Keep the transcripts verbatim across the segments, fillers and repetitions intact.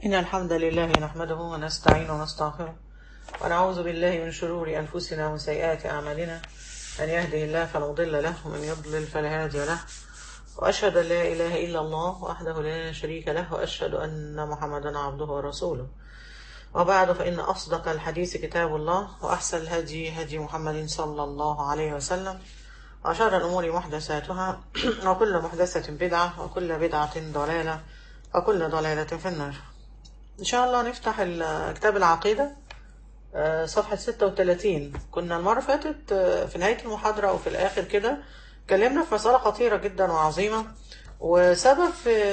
إن الحمد لله نحمده ونستعين ونستغفره ونعوذ بالله من شرور أنفسنا وسيئات أعمالنا. من يهده الله فلا مضل له ومن يضلل فلا هادي له، وأشهد أن لا إله إلا الله وحده لا شريك له، وأشهد أن محمدا عبده ورسوله. وبعد، فإن أصدق الحديث كتاب الله، وأحسن الهدي هدي محمد صلى الله عليه وسلم، وشر الأمور محدثاتها وكل محدثة بدعة وكل بدعة ضلالة وكل ضلالة في النار. إن شاء الله نفتح كتاب العقيدة صفحة ستة وثلاثين. كنا المرة فاتت في نهاية المحاضرة وفي الآخر كده اتكلمنا في مسألة خطيرة جدا وعظيمة، وسبب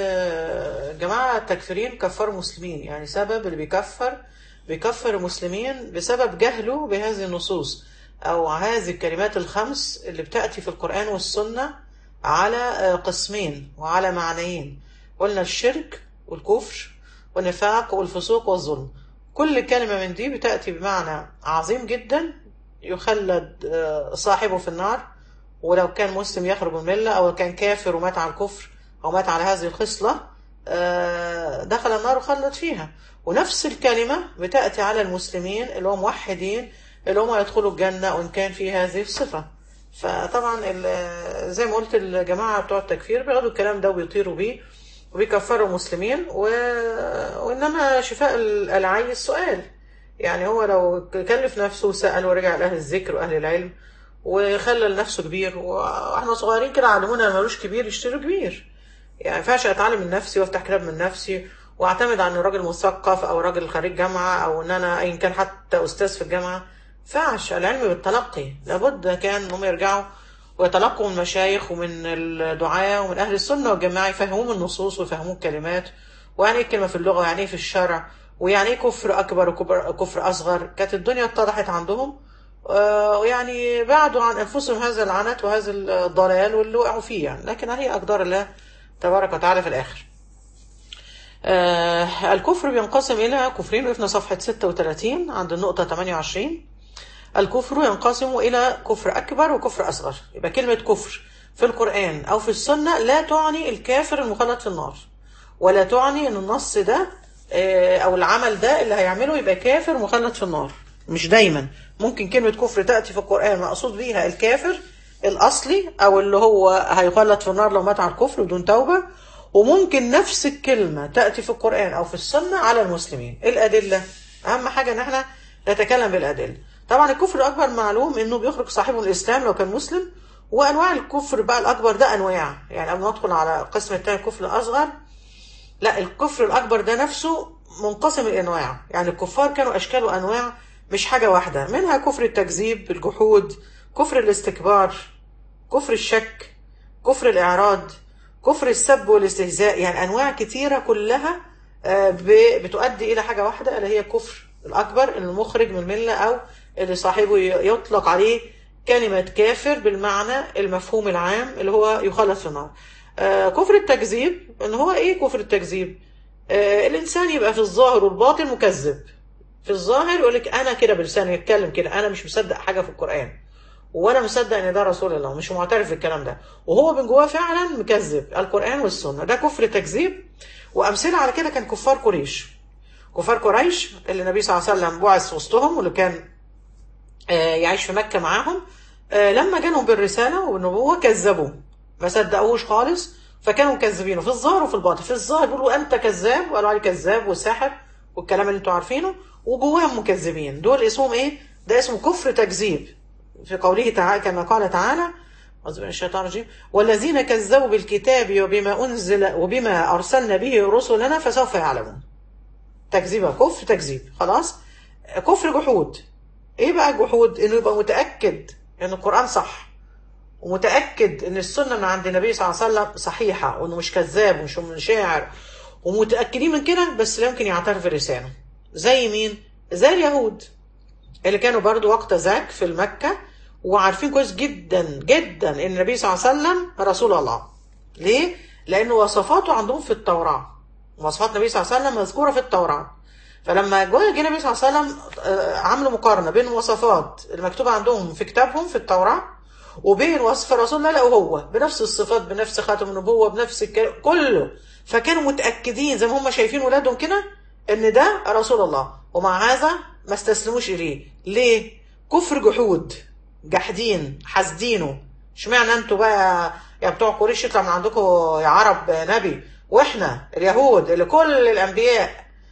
جماعة التكفيرين كفروا مسلمين. يعني سبب اللي بيكفر بيكفر المسلمين بسبب جهله بهذه النصوص أو هذه الكلمات الخمس اللي بتأتي في القرآن والسنة على قسمين وعلى معنيين. قلنا الشرك والكفر والنفاق والفسوق والظلم. كل كلمة من دي بتأتي بمعنى عظيم جدا يخلد صاحبه في النار، ولو كان مسلم يخرج من الملة، أو كان كافر ومات على الكفر أو مات على هذه الخصلة دخل النار وخلد فيها. ونفس الكلمة بتأتي على المسلمين اللي هم موحدين اللي هم يدخلوا الجنة وإن كان في هذه الصفة. فطبعا زي ما قلت الجماعة بتوع التكفير بياخدوا الكلام ده وبيطيروا بيه وبيكفروا المسلمين و... وإنما شفاء العي السؤال. يعني هو لو كلف نفسه وسأل ورجع لأهل الذكر وأهل العلم وخلى لنفسه كبير، وإحنا صغيرين كده علمونا ملوش كبير يشتروا كبير. يعني ينفعش أتعلم من نفسي وأفتح كتاب من نفسي واعتمد على راجل مثقف أو راجل خريج جامعة أو إن أنا أين كان حتى أستاذ في الجامعة. فعش العلم بالتلقي، لابد كان هم يرجعوا ويتلقوا من المشايخ ومن الدعاة ومن أهل السنة والجماعة، يفهمون النصوص ويفهمون الكلمات، ويعني ايه كلمة في اللغة ويعني ايه في الشرع ويعني ايه كفر أكبر وكفر أصغر. كانت الدنيا اتضحت عندهم، ويعني بعدوا عن أنفسهم هذا العنت وهذا الضلال واللي وقعوا فيه يعني. لكن هي أقدار الله تبارك وتعالى في الآخر. آه الكفر بينقسم إلى كفرين، وقفنا صفحة ستة وثلاثين عند النقطة ثمانية وعشرين. الكفر ينقسم إلى كفر أكبر وكفر أصغر. يبقى كلمة كفر في القرآن أو في السنة لا تعني الكافر المخلد في النار، ولا تعني أن النص ده أو العمل ده اللي هيعمله يبقى كافر مخلد في النار. مش دايما. ممكن كلمة كفر تأتي في القرآن مقصود بيها الكافر الأصلي أو اللي هو هيخلد في النار لو مات على الكفر بدون توبة، وممكن نفس الكلمة تأتي في القرآن أو في السنة على المسلمين. الأدلة أهم حاجة أن احنا نتكلم بالأدلة. طبعا الكفر الأكبر معلوم أنه بيخرج صاحبه من الإسلام لو كان مسلم، وأنواع الكفر بقى الأكبر ده أنواع. يعني قبل ما ندخل على القسم الثاني الكفر الأصغر، لا الكفر الأكبر ده نفسه منقسم الأنواع. يعني الكفار كانوا أشكال وأنواع مش حاجة واحدة، منها كفر التكذيب، الجحود، كفر الاستكبار، كفر الشك، كفر الإعراض، كفر السب والاستهزاء. يعني أنواع كتيرة كلها بتؤدي إلى حاجة واحدة اللي هي كفر الأكبر المخرج من الملة، أو اللي صاحبه يطلق عليه كلمة كافر بالمعنى المفهوم العام اللي هو يخلد في النار. آه كفر التكذيب ان هو ايه؟ كفر التكذيب آه الانسان يبقى في الظاهر والباطن مكذب. في الظاهر يقول لك انا كده بلساني يتكلم كده انا مش مصدق حاجة في القرآن، وانا مصدق ان ده رسول الله، مش معترف بالكلام ده، وهو من جواه فعلا مكذب القرآن والسنة. ده كفر تكذيب. وامثله على كده كان كفار قريش. كفار قريش اللي النبي صلى الله عليه وسلم بعث وسطهم واللي كان آه يعيش في مكة معاهم، آه لما جانهم بالرسالة والنبوة كذبوا، ما صدقوش خالص، فكانوا مكذبينه في الظاهر وفي الباطن. في الظاهر بيقولوا انت كذاب وقالوا عليه كذاب وساحر والكلام اللي انتوا عارفينه، وجواهم مكذبين. دول اسمهم ايه؟ ده اسمه كفر تكذيب. في قوله تعالى كما قال تعالى أعوذ بالله من الشيطان الرجيم والذين كذبوا بالكتاب وبما انزل وبما ارسلنا به رسلنا فسوف يعلمون. تكذيب كفر تكذيب. خلاص. كفر جحود. ايه بقى الجحود؟ انه يبقى متأكد ان القرآن صح، ومتأكد ان السنة من عند النبي صلى الله عليه وسلم صحيحة، وانه مش كذاب ومش من شاعر، ومتأكدين من كده، بس لا يمكن يعترف بلسانه. زي مين؟ زي اليهود اللي كانوا برضو وقت ذاك في المكة وعارفين كويس جدا جدا ان النبي صلى الله عليه وسلم رسول الله. ليه؟ لانه وصفاته عندهم في التوراة. وصفات النبي صلى الله عليه وسلم مذكورة في التوراة. فلما جاء النبي صلى الله عليه وسلم عملوا مقارنة بين وصفات المكتوبة عندهم في كتابهم في التوراة وبين وصف رسول الله، لقوا هو بنفس الصفات، بنفس خاتم النبوة، بنفس الكلام كله. فكانوا متأكدين زي ما هم شايفين ولادهم كده ان ده رسول الله، ومع هذا ما استسلموش اليه. ليه؟ كفر جحود، جاحدين حاسدينه. اشمعنى انتوا بقى يا بتوع قريش يطلع من عندكم يا عرب نبي، واحنا اليهود اللي كل الانبياء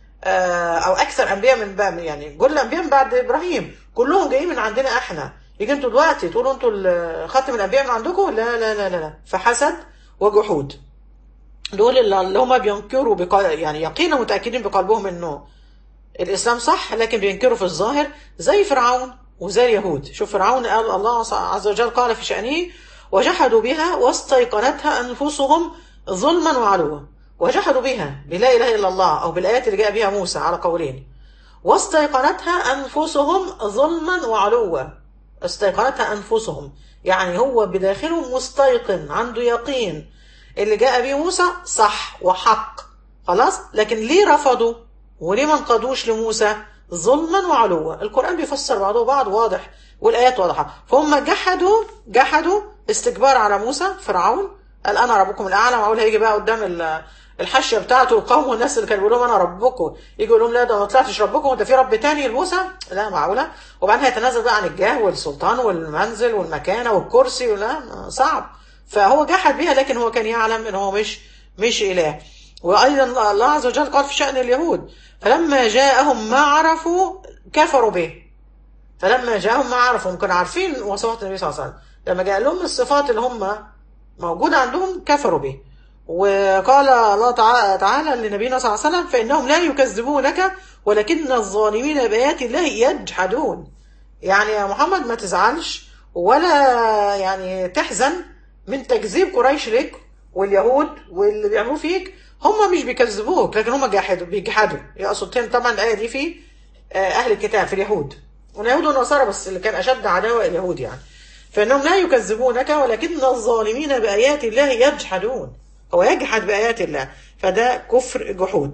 او اكثر انبياء من بقى يعني كل الانبياء من بعد ابراهيم كلهم جايين من عندنا احنا، يجي انتوا دلوقتي تقولوا انتوا خاتم الانبياء من عندكم؟ لا لا لا لا لا. فحسد وجحود، دول اللي هم بينكروا بق... يعني يقينا متاكدين بقلبهم انه الاسلام صح، لكن بينكروا في الظاهر، زي فرعون وزي اليهود. شوف فرعون قال الله عز وجل قال في شأنه وجحدوا بها واستيقنتها انفسهم ظلما وعلوا. وجحدوا بها بلا اله الا الله او بالايات اللي جاء بها موسى على قولين. واستيقنتها انفسهم ظلما وعلوا. استيقنتها انفسهم يعني هو بداخله مستيقن، عنده يقين اللي جاء به موسى صح وحق خلاص، لكن ليه رفضوا وليه ما انقادوش لموسى؟ ظلما وعلوا. القرآن بيفسر بعضه بعض واضح والآيات واضحة. فهم جحدوا جحدوا استكبار على موسى. فرعون قال أنا ربكم الأعلى، معقول هيجي بقى قدام الحاشية بتاعته القوم والناس اللي كانوا بيقولوا لهم أنا ربكم، يجي يقول لهم لا ده ما طلعتش ربكم، ده في رب تاني لموسى؟ لا معقولة. وبعدين هيتنازل بقى عن الجاه والسلطان والمنزل والمكانة والكرسي، لا صعب. فهو جحد بها، لكن هو كان يعلم ان هو مش مش إله. وأيضا الله عز وجل قال في شأن اليهود فلما جاءهم ما عرفوا كفروا به. فلما جاءهم ما عرفوا، كانوا عارفين وصفات النبي صلى الله عليه وسلم، لما جاء لهم الصفات اللي هم موجودة عندهم كفروا به. وقال الله تعالى لنبينا صلى الله عليه وسلم فإنهم لا يكذبونك ولكن الظالمين بآيات الله يجحدون. يعني يا محمد ما تزعلش ولا يعني تحزن من تكذيب قريش لك واليهود واللي بيعملوا فيك، هم مش بيكذبوك لكن هم جاحدوا بيجحدوا. يقصد طبعا الآية دي في أهل الكتاب في اليهود، واليهود والنصارى، بس اللي كان أشد عداوة اليهود يعني. فإنهم لا يكذبونك ولكن الظالمين بآيات الله يجحدون. هو يجحد بآيات الله، فده كفر جحود.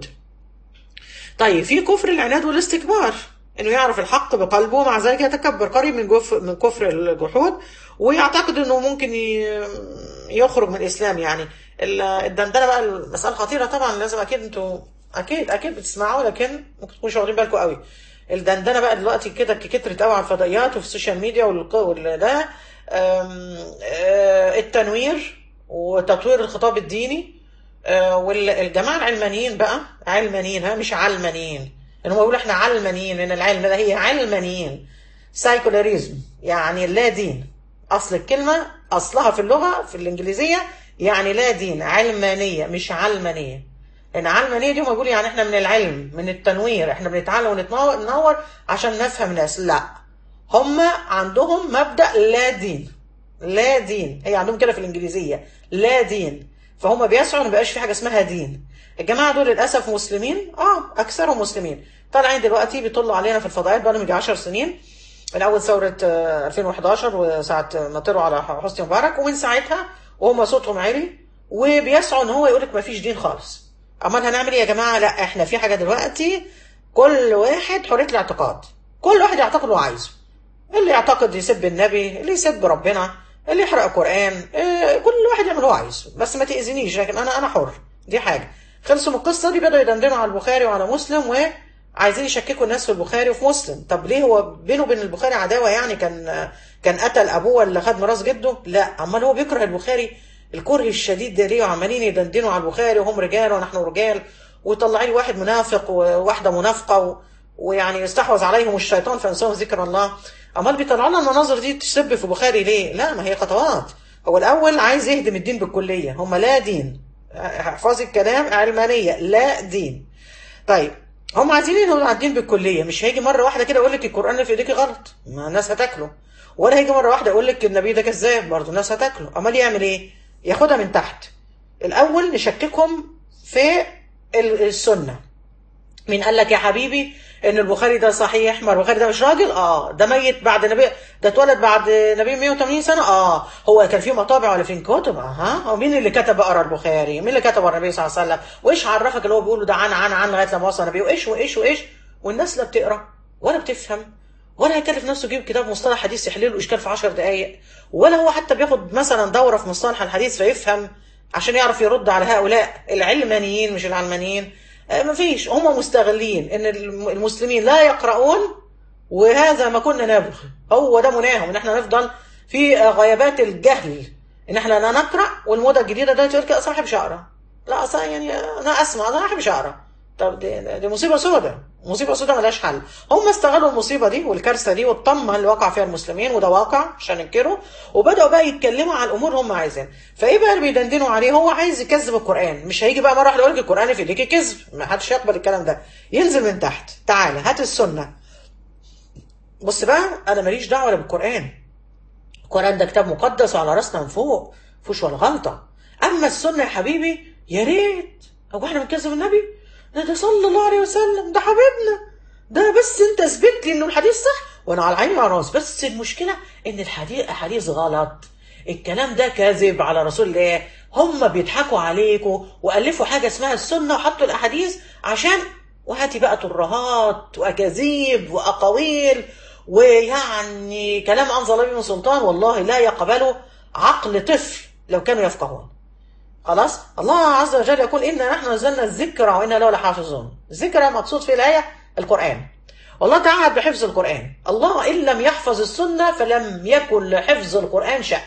طيب في كفر العناد والاستكبار، انه يعرف الحق بقلبه مع ذلك يتكبر، قريب من كفر من كفر الجحود، ويعتقد انه ممكن يخرج من الاسلام. يعني الدندنه بقى المساله خطيره طبعا، لازم اكيد انتوا اكيد اكيد بتسمعوا، لكن ممكن تكونوا واخدين بالكم قوي. الدندنه بقى دلوقتي كده كترت قوي على الفضائيات وفي السوشيال ميديا وال ده التنوير وتطوير الخطاب الديني. والجماعه العلمانيين بقى علمانيين، ها مش علمانيين، ان هم يقولوا احنا علمانيين، ان العلم ده هي علمانيين. سايكولاريزم يعني لا دين، اصل الكلمه اصلها في اللغه في الانجليزيه يعني لا دين، علمانيه مش علمانيه. لان علمانيه دي هم بيقولوا يعني احنا من العلم من التنوير، احنا بنتعلم ونتنور عشان نفهم ناس. لا، هم عندهم مبدا لا دين. لا دين هي عندهم كده في الانجليزيه لا دين، فهم بيسعوا ما بقاش في حاجه اسمها دين. الجماعه دول للاسف مسلمين، اه اكثرهم مسلمين، طالعين دلوقتي بيطلوا علينا في الفضائيات بقى لهم يجي عشر سنين من اول ثوره ألفين وحداشر وساعه ما طلعوا على حسني مبارك، ومن ساعتها وهم صوتهم عالي وبيسعوا ان هو يقول لك ما فيش دين خالص. امال هنعمل ايه يا جماعه؟ لا احنا في حاجه دلوقتي، كل واحد حريه الاعتقاد، كل واحد يعتقد اللي هو عايزه. اللي يعتقد يسب النبي، اللي يسب ربنا، اللي يحرق القران، إيه كل واحد يعمل اللي هو عايزه، بس ما تاذينيش، لكن انا انا حر. دي حاجه. خلصوا من القصه دي، بدأوا يدندنوا على البخاري وعلى مسلم وعايزين يشككوا الناس في البخاري وفي مسلم. طب ليه؟ هو بينه وبين البخاري عداوه يعني؟ كان كان قتل ابوه اللي خد ميراث جده؟ لا، امال هو بيكره البخاري الكره الشديد ده ليه؟ وعمالين يدندنوا على البخاري وهم رجال ونحن رجال، وطلعين واحد منافق وواحده منافقه و... ويعني استحوذ عليهم الشيطان فانساهم ذكر الله. امال بيطلعوا لنا المناظر دي تسب في البخاري ليه؟ لا، ما هي خطوات. هو الاول عايز يهدم الدين بالكليه، هم لا دين، احفظي الكلام، علمانيه لا دين. طيب هم عايزين ينهوا على الدين بالكليه، مش هيجي مره واحده كده يقول لك القران اللي في ايديكي غلط، ما الناس هتاكله، ولا هيجي مره واحده يقول لك النبي ده كذاب، برضه الناس هتاكله. امال يعمل ايه؟ ياخدها من تحت. الاول نشككهم في السنه. مين قال لك يا حبيبي ان البخاري ده صحيح؟ ما البخاري ده مش راجل؟ اه ده ميت بعد نبي، ده اتولد بعد نبي مية وتمانين سنه. اه هو كان فيه مطابع ولا فين كتب؟ اه ومين اللي كتب اقرا البخاري؟ مين اللي كتب النبي صلى الله عليه وسلم؟ وايش عرفك اللي هو بيقوله ده عن عن عن لغايه لما وصل النبي؟ وايش وايش وايش والناس لا بتقرا ولا بتفهم، ولا هيكلف نفسه يجيب كتاب مصطلح حديث يحل له اشكال في عشر دقائق، ولا هو حتى بياخد مثلا دوره في مصطلح الحديث فيفهم عشان يعرف يرد على هؤلاء العلمانيين مش العلمانيين. آه مفيش، هم مستغلين ان المسلمين لا يقرؤون، وهذا ما كنا نبغي، هو ده مناهم ان احنا نفضل في غيابات الجهل، ان احنا لا نقرا. والموضه الجديده ده تقول كده اصلا ما بحبش اقرا، لا اصلا يعني انا اسمع، انا ما بحبش اقرا. طب دي, دي مصيبه سوداء، مصيبه سوداء ملهاش حل. هم استغلوا المصيبه دي والكارثه دي والطمه اللي وقع فيها المسلمين، وده واقع مش هننكره، وبداوا بقى يتكلموا عن الامور هم عايزين. فايه بقى اللي بيدندنوا عليه؟ هو عايز يكذب القران. مش هيجي بقى مره واحده يقول لك القران في ايديك كذب، ما حدش يقبل الكلام ده. ينزل من تحت، تعالى هات السنه. بص بقى، انا ماليش دعوه ولا بالقران، القرآن ده كتاب مقدس وعلى راسنا من فوق، مفيهوش ولا غلطة. أما السنة يا حبيبي يا ريت، هو احنا بنكذب النبي؟ ده ده صلى الله عليه وسلم، ده حبيبنا، ده بس أنت اثبت لي إنه الحديث صح وأنا على عيني وعلى راسي. بس المشكلة إن الحديث أحاديث غلط، الكلام ده كذب على رسول الله. هم بيضحكوا عليكم وألفوا حاجة اسمها السنة وحطوا الأحاديث عشان، وهاتي بقى ترهات وأكاذيب وأقاويل، ويعني كلام أنزل الله به من سلطان، والله لا يقبله عقل طفل لو كانوا يفقهون. خلاص، الله عز وجل يقول إنا نحن نزلنا الذكر وإنا له لحافظون. الذكر مقصود في الآية القرآن، والله تعهد بحفظ القرآن. الله إن لم يحفظ السنة فلم يكن لحفظ القرآن شأن.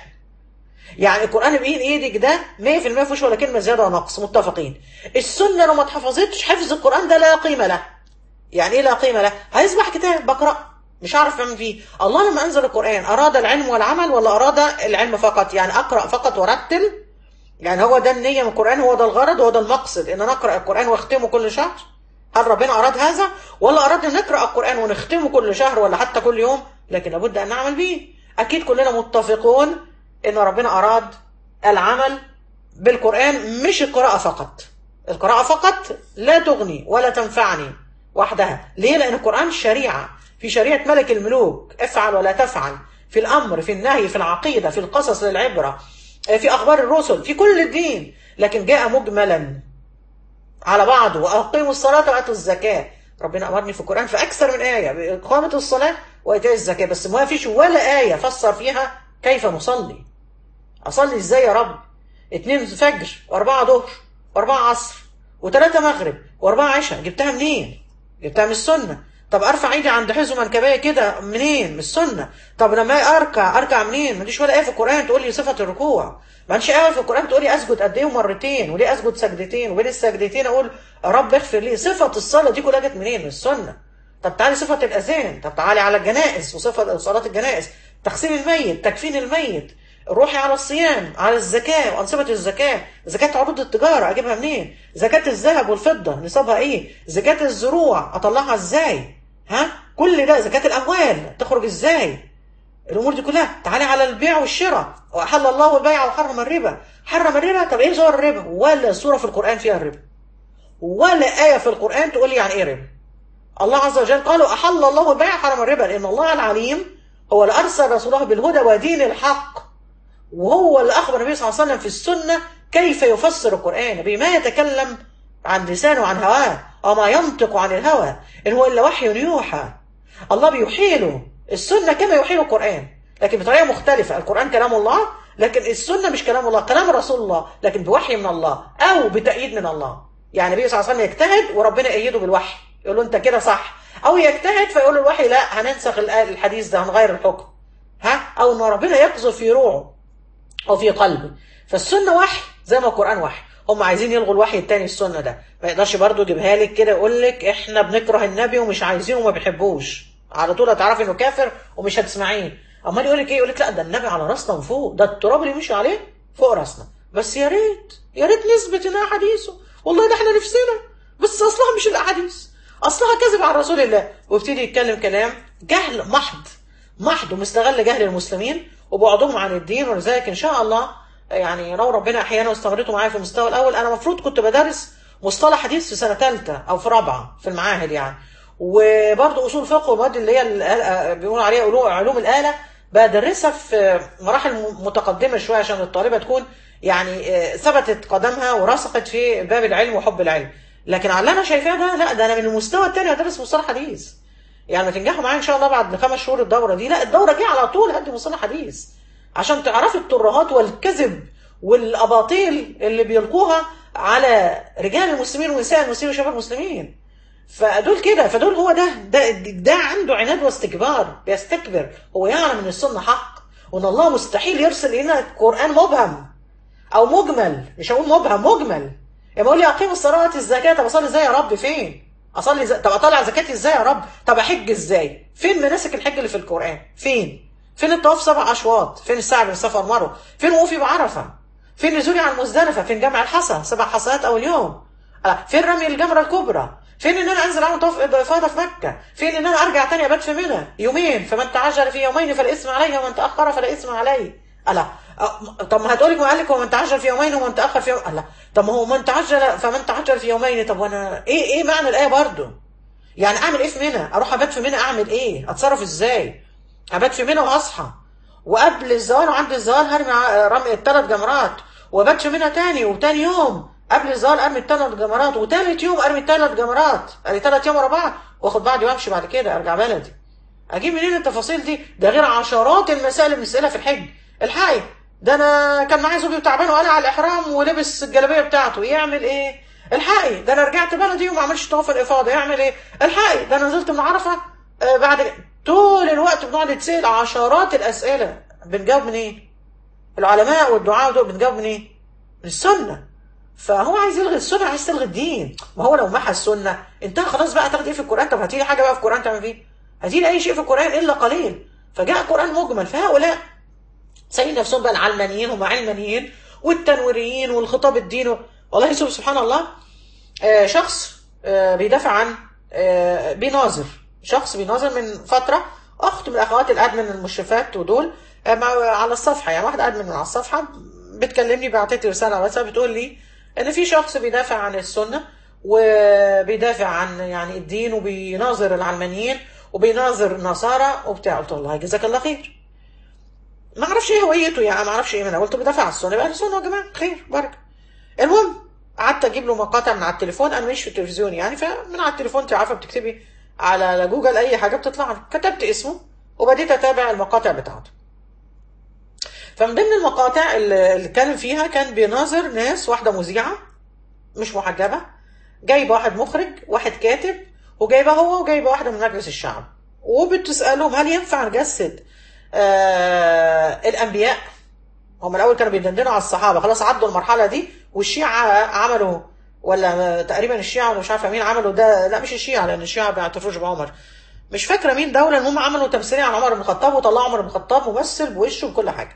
يعني القرآن بإيد إيدك ده مية في المية فيهوش ولا كلمة زيادة ولا نقص، متفقين. السنة لو ما اتحفظتش حفظ القرآن ده لا قيمة له. يعني إيه لا قيمة له؟ هيصبح كتاب بقرأ مش عارف اعمل فيه. الله لما انزل القرآن اراد العلم والعمل ولا اراد العلم فقط؟ يعني اقرأ فقط ورتل؟ يعني هو ده النية من القرآن، هو ده الغرض، هو ده المقصد ان نقرأ القرآن واختمه كل شهر؟ هل ربنا اراد هذا؟ ولا اراد ان نقرأ القرآن ونختمه كل شهر ولا حتى كل يوم؟ لكن لابد ان نعمل به. اكيد كلنا متفقون ان ربنا اراد العمل بالقرآن، مش القراءة فقط. القراءة فقط لا تغني ولا تنفعني وحدها. ليه؟ لان القرآن شريعة، في شريعة ملك الملوك، افعل ولا تفعل، في الأمر، في النهي، في العقيدة، في القصص للعبرة، في أخبار الرسل، في كل الدين. لكن جاء مجملا على بعضه، وأقيموا الصلاة وآتوا الزكاة. ربنا أمرني في القرآن في أكثر من آية بإقامة الصلاة وإيتاء الزكاة، بس ما فيش ولا آية فسر فيها كيف نصلي. أصلي إزاي يا رب؟ اتنين فجر وأربعة ظهر وأربعة عصر وثلاثة مغرب وأربعة عشاء، جبتها منين؟ جبتها من السنة. طب ارفع ايدي عند حزم منكبيه كده منين؟ من السنه. طب لما اركع اركع منين؟ ما عنديش ولا ايه في القران تقول لي صفه الركوع، ما عنديش ايه في القران تقول لي اسجد قد ايه ومرتين، وليه اسجد سجدتين، وبين السجدتين اقول رب اغفر لي. صفه الصلاه دي كلها جت منين؟ من السنه. طب تعالي صفه الاذان، طب تعالي على الجنائز وصفه صلاه الجنائز، تغسيل الميت، تكفين الميت، روحي على الصيام، على الزكاه وانصبه الزكاه، زكاه عروض التجاره اجيبها منين؟ زكاه الذهب والفضه نصابها ايه؟ زكاه الزروع اطلعها ازاي؟ ها، كل ده زكاة الأموال تخرج ازاي؟ الأمور دي كلها. تعالي على البيع والشراء، وأحل الله البيع وحرم الربا. حرم الربا، طب ايه صور الربا؟ ولا سورة في القرآن فيها الربا، ولا آية في القرآن تقول لي يعني ايه ربا. الله عز وجل قالوا أحل الله البيع وحرم الربا، لأن الله العليم هو اللي أرسل رسوله بالهدى ودين الحق، وهو اللي أخبر النبي صلى الله عليه وسلم في السنة كيف يفسر القرآن، بما يتكلم عن لسانه وعن هواه، وما ينطق عن الهوى إن هو إلا وحي يوحى. الله بيحيله السنة كما يحيل القرآن، لكن بطريقة مختلفة. القرآن كلام الله، لكن السنة مش كلام الله، كلام رسول الله، لكن بوحي من الله أو بتأييد من الله. يعني النبي صلى الله عليه وسلم يجتهد وربنا يأيده بالوحي، يقول له أنت كده صح، أو يجتهد فيقول له الوحي لا هننسخ الحديث ده، هنغير الحكم، ها، أو إن ربنا يقذف في روعه أو في قلبه. فالسنة وحي زي ما القرآن وحي. هم عايزين يلغوا الوحي التاني السنة ده، ما يقدرش برضه يجيبها لك كده يقول لك احنا بنكره النبي ومش عايزينه وما بنحبوش، على طول هتعرفي انه كافر ومش هتسمعيه. امال يقول لك ايه؟ يقول لك لا ده النبي على راسنا من فوق، ده التراب اللي مشي عليه فوق راسنا، بس يا ريت يا ريت نثبت انها حديثه، والله ده احنا نفسنا، بس اصلها مش الاحاديث، اصلها كذب على رسول الله. وابتدي يتكلم كلام جهل محض محض، ومستغل جهل المسلمين وبعدهم عن الدين. ولذلك ان شاء الله يعني لو ربنا احيانا واستمرتوا معايا في المستوى الاول، انا المفروض كنت بدرس مصطلح حديث في سنه ثالثه او في رابعه في المعاهد يعني، وبرضه اصول فقه والمواد اللي هي بيقولوا عليها علوم الاله بدرسها في مراحل متقدمه شويه عشان الطالبه تكون يعني ثبتت قدمها ورسخت في باب العلم وحب العلم. لكن على اللي انا شايفاه ده لا، ده انا من المستوى الثاني هدرس مصطلح حديث. يعني ما تنجحوا معايا ان شاء الله بعد خمس شهور الدوره دي، لا الدوره دي على طول هدي مصطلح حديث عشان تعرفي الترهات والكذب والاباطيل اللي بيلقوها على رجال المسلمين ونساء المسلمين وشباب المسلمين. فدول كده، فدول هو ده ده ده عنده عناد واستكبار، بيستكبر. هو يعلم ان السنه حق، وان الله مستحيل يرسل لنا قران مبهم او مجمل. مش هقول مبهم، مجمل. يا بقول لي اقيم الصلاه واتي الزكاه، طب اصلي ازاي يا رب؟ فين اصلي ز... طب اطلع زكاتي ازاي يا رب؟ طب احج ازاي؟ فين مناسك الحج اللي في القران؟ فين فين الطواف سبع اشواط؟ فين السعي بين الصفا والمروه؟ فين وقوفي بعرفه؟ فين نزولي على المزدلفه؟ فين جمع الحصى سبع حصيات اول يوم؟ آه. فين رمي الجمره الكبرى؟ فين ان انا انزل اعمل طواف افاضه في مكه؟ فين ان انا ارجع تاني ابات في منى يومين؟ فمن تعجل في يومين فلا اثم عليه ومن تاخر فلا اثم عليه. الا طب ما هتقولي ما قال لك ومن تعجل في يومين ومن تاخر في يوم؟ الا طب ما هو من تعجل فمن تعجل في يومين. طب وانا ايه ايه معنى الايه برضه؟ يعني اعمل ايه في منى؟ اروح ابات في منى اعمل ايه؟ اتصرف ازاي؟ ابات في منى واصحى وقبل الزوال وعند الزوال هرمي رمي الثلاث جمرات وابات في منى تاني، وتاني يوم قبل الزوال ارمي الثلاث جمرات، وثالث يوم ارمي الثلاث جمرات، ادي ثلاث ايام ورا بعض، واخد بعضي وامشي بعد كده ارجع بلدي. اجيب منين التفاصيل دي؟ ده غير عشرات المسائل اللي بنسالها في الحج. الحقي ده انا كان معايا زوجي تعبان وقلع على الاحرام ولبس الجلابيه بتاعته، يعمل ايه؟ الحقي ده انا رجعت بلدي وما عملش طواف الافاضه، يعمل ايه؟ الحقي ده انا نزلت من عرفه آه بعد. طول الوقت بنقعد نتسال عشرات الاسئله، بنجاوب منين؟ إيه؟ العلماء والدعاء دول بنجاوب منين؟ إيه؟ من السنه. فهو عايز يلغي السنه، عايز تلغي الدين. ما هو لو محى السنه انت خلاص بقى تاخد ايه في القران؟ طب هتيجي حاجه بقى في القران تعمل فيه؟ هتيجي اي شيء في القران الا قليل. فجاء القران مجمل، فهؤلاء سايين نفسهم بقى العلمانيين، هم علمانيين والتنويريين والخطاب الديني. والله سبحان الله. آه شخص آه بيدافع عن آه بيناظر شخص بيناظر من فتره اخت من اخوات الادمن المشرفات ودول آه على الصفحه، يعني واحده ادمن من على الصفحه بتكلمني، بعتت لي رساله على واتساب بتقول لي ان في شخص بيدافع عن السنه وبيدافع عن يعني الدين وبيناظر العلمانيين وبيناظر النصارى وبتاع. قلت والله جزاك الله خير. ما اعرفش ايه هويته، يعني ما اعرفش ايه منها. قلت بيدافع عن السنه، يبقى السنه يا جماعه خير بركه. المهم قعدت اجيب له مقاطع من على التليفون، انا مش في التلفزيون يعني، فمن على التليفون انت عارفه بتكتبي على جوجل اي حاجه بتطلع لك. كتبت اسمه وبديت اتابع المقاطع بتاعته. فمن ضمن المقاطع اللي كان فيها كان بيناظر ناس، واحده مذيعه مش محجبه، جايبه واحد مخرج، واحد كاتب، وجايبه هو وجايبه واحده من مجلس الشعب، وبتسالهم هل ينفع نجسد آه الانبياء؟ هم الاول كانوا بيدندنوا على الصحابه، خلاص عدوا المرحله دي، والشيعه عملوا، ولا تقريبا الشيعه ولا مش عارفه مين عملوا ده، لا مش الشيعه لان الشيعه ما بيعترفوش بعمر، مش فاكره مين دوله، المهم عملوا تمثيليه على عمر بن الخطاب وطلعوا عمر بن الخطاب ممثل بوشه وكل حاجه.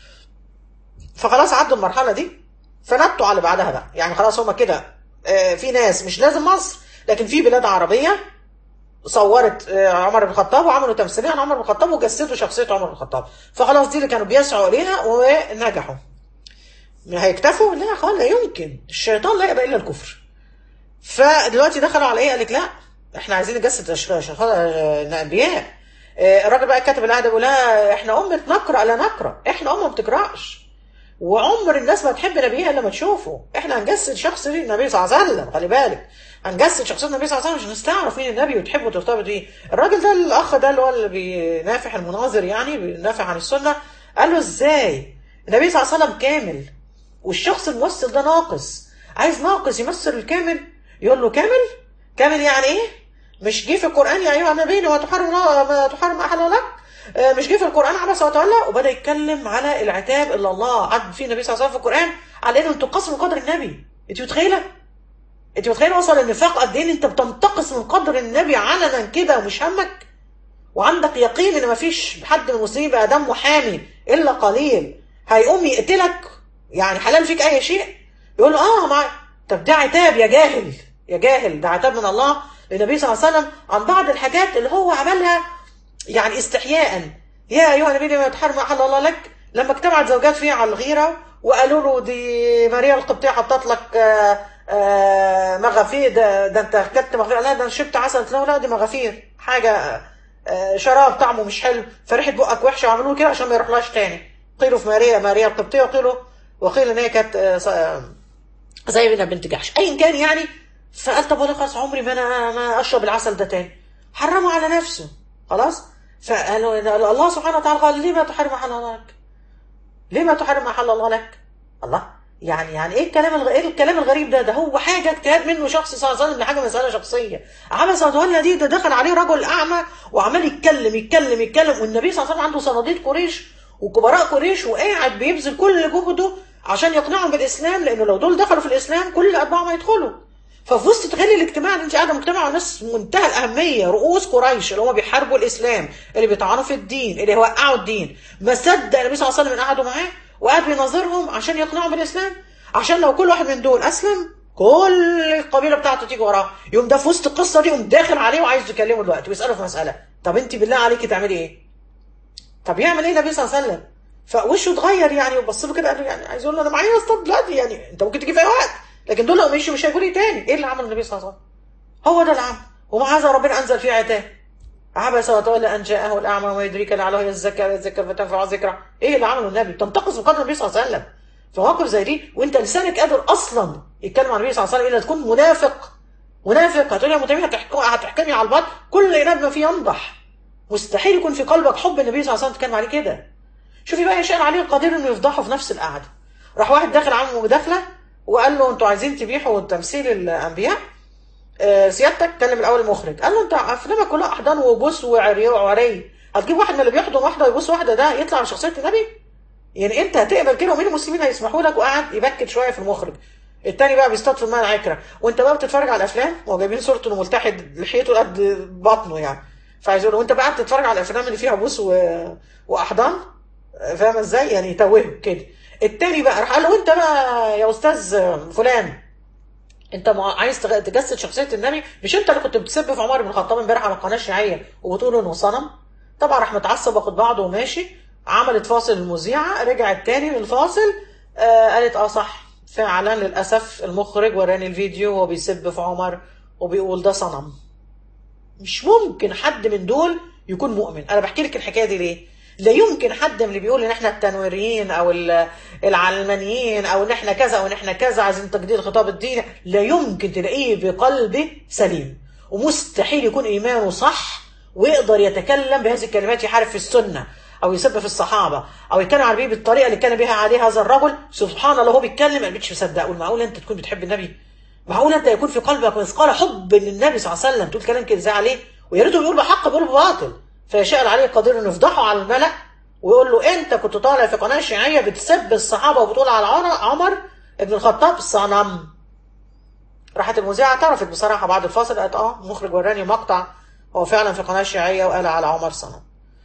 فخلاص عدوا المرحله دي، فنطوا على بعدها بقى، يعني خلاص هم كده آه في ناس مش لازم مصر لكن في بلاد عربيه صورت عمر بن الخطاب وعملوا تمثيليه عن عمر بن الخطاب وجسدوا شخصيه عمر بن الخطاب. فخلاص دي اللي كانوا بيسعوا اليها ونجحوا. هيكتفوا؟ لا خالص، لا يمكن. الشيطان لا يقبل الا الكفر. فدلوقتي دخلوا على ايه؟ قال لك لا احنا عايزين نجسد الانبياء. الراجل بقى الكاتب اللي قاعد بيقول لا احنا امه نقرا لا نقرا، احنا امه ما بتقراش، وعمر الناس ما تحب نبيها الا ما تشوفه. احنا هنجسد شخص النبي صلى الله عليه وسلم، خلي بالك، هنجسد شخصيه النبي صلى الله عليه وسلم عشان نستعرف مين النبي وتحبه وترتبط بيه. الراجل ده الاخ ده اللي هو اللي بينافح المناظر، يعني بينافح عن السنه، قال له ازاي النبي صلى الله عليه وسلم كامل والشخص الممثل ده ناقص، عايز ناقص يمثل الكامل؟ يقول له كامل؟ كامل يعني ايه؟ مش جه في القران يا ايها النبي لما تحرم ما تحرم احل لك؟ مش جه في القران عبس وتولى؟ وبدا يتكلم على العتاب اللي الله عد فيه النبي صلى الله عليه وسلم في القران على انه انتقاص من قدر النبي. انت متخيله؟ انت متخيله وصل النفاق قد ايه؟ انت بتنتقص من قدر النبي علنا كده ومش همك، وعندك يقين ان مفيش حد من المسلمين بقى دمه حامي الا قليل هيقوم يقتلك، يعني حلال فيك اي شيء. يقول له اه مع... طب ده عتاب يا جاهل، يا جاهل، ده عتاب من الله للنبي صلى الله عليه وسلم عن بعض الحاجات اللي هو عملها يعني استحياء. يا ايها النبي لما تحرم احل الله لك، لما اجتمعت زوجات فيه على الغيره وقالوا له دي ماريا القبطيه حطت لك آآ آآ مغافير، ده, ده انت اكلت مغافير، لا ده انا شربت عسل، لا لا دي مغافير، حاجه شراب طعمه مش حلو فريحه بقك وحشه، وعملوا كده عشان ما يروحلاش تاني. قيلوا في ماريا ماريا القبطيه، وقيلوا وقيل ان هي كانت زي بنت جحش، ايا كان يعني. فقال طب ولا خلاص عمري ما انا ما اشرب العسل ده تاني، حرمه على نفسه خلاص. فقالوا الله سبحانه وتعالى قال ليه ما تحرم حل الله لك؟ ليه ما تحرم حل الله لك؟ الله، يعني يعني ايه الكلام الغ... ايه الكلام الغريب ده؟ ده هو حاجه اجتهاد منه شخص صلى الله عليه وسلم، حاجه مساله شخصيه. عبس وتولى دي، ده دخل عليه رجل اعمى وعمال يتكلم يتكلم يتكلم، والنبي صلى الله عليه وسلم عنده صناديد قريش وكبراء قريش، وقاعد بيبذل كل جهده عشان يقنعهم بالاسلام، لانه لو دول دخلوا في الاسلام كل اتباعهم هيدخلوا. ففي وسط تخيلي الاجتماع اللي انت قاعده مجتمع ناس منتهى الاهميه، رؤوس قريش اللي هم بيحاربوا الاسلام، اللي بيطعنوا في الدين، اللي هيوقعوا الدين، ما صدق النبي صلى الله عليه وسلم قعدوا معاه وقاعد بيناظرهم عشان يقنعهم بالاسلام، عشان لو كل واحد من دول اسلم كل القبيله بتاعته تيجي وراه. يوم ده في وسط القصه دي يقوم داخل عليه وعايز يكلمه دلوقتي ويساله في مساله. طب انت بالله عليكي تعملي ايه؟ طب يعمل ايه النبي صلى الله عليه وسلم؟ فوشه اتغير يعني، وبص له كده قال له يعني عايز يقول له انا معايا اسطى دلوقتي، يعني انت ممكن تيجي في اي وقت، لكن دول لو مشوا مش هيقولوا لي تاني. ايه اللي عمله النبي صلى الله عليه وسلم؟ هو ده اللي عمله. ومع هذا ربنا انزل فيه عتاب، عبس وتولى ان جاءه الاعمى وما يدريك لعله يزكى يذكر فتنفع ذكرى. ايه اللي عمله النبي؟ تنتقص من قدر النبي صلى الله عليه وسلم في مواقف زي دي، وانت لسانك قادر اصلا يتكلم عن النبي صلى الله عليه وسلم الا تكون منافق. منافق هتقول يا متيميه هتحكمي على الباطل، كل اناد ما فيه ينضح. مستحيل يكون في قلبك حب النبي صلى الله عليه وسلم تتكلم عليه كده. شوفي بقى يشاء عليه القدير انه يفضحه في نفس القعده. راح واحد داخل عمه مداخله وقال له انتوا عايزين تبيحوا تمثيل الانبياء؟ آه سيادتك كلم الاول المخرج، قال له انت افلامك كلها احضان وبوس وعري وعري، هتجيب واحد من اللي بيحضن واحده ويبوس واحده ده يطلع من شخصيه النبي؟ يعني انت هتقبل كده ومين المسلمين هيسمحوا لك؟ وقعد يبكت شويه في المخرج. التاني بقى بيصطاد في الماء العكره، وانت بقى بتتفرج على الافلام وجايبين صورته انه ملتحد لحيته قد بطنه يعني، فعايز يقول وانت بقى بتتفرج على الافلام اللي فيها بوس و... واحضان، فاهم ازاي؟ يعني يتوهه كده. التاني بقى راح قال له انت بقى يا استاذ فلان، انت عايز تجسد شخصيه النبي؟ مش انت اللي كنت بتسب في عمر بن الخطاب امبارح على القناه الشيعيه وبتقول انه صنم؟ طبعا راح متعصب واخد بعضه وماشي. عملت فاصل المذيعه، رجعت تاني من الفاصل آه قالت اه صح فعلا للاسف المخرج وراني الفيديو وهو بيسب في عمر وبيقول ده صنم. مش ممكن حد من دول يكون مؤمن. انا بحكي لك الحكايه دي ليه؟ لا يمكن حد من اللي بيقول ان احنا التنويريين او العلمانيين او ان احنا كذا او ان احنا كذا عايزين تجديد الخطاب الديني، لا يمكن تلاقيه بقلبه سليم، ومستحيل يكون ايمانه صح ويقدر يتكلم بهذه الكلمات، يحارب في السنه او يسب في الصحابه او يتكلم عن النبي بالطريقه اللي كان بها عليه هذا الرجل. سبحان الله، هو بيتكلم ما بقتش مصدق. والمعقول انت تكون بتحب النبي؟ معقول انت يكون في قلبك مثقال حب للنبي صلى الله عليه وسلم تقول كلام كده زي عليه؟ ويا ريته بيقول بحق بيقول بباطل. فيشاء عليه القدير انه يفضحه على الملأ ويقول له انت كنت طالع في قناه شيعيه بتسب الصحابه وبتقول على عمر ابن الخطاب صنم. راحت المذيعه اعترفت بصراحه بعد الفاصل، قالت اه المخرج وراني مقطع هو فعلا في قناه شيعيه وقال على عمر صنم.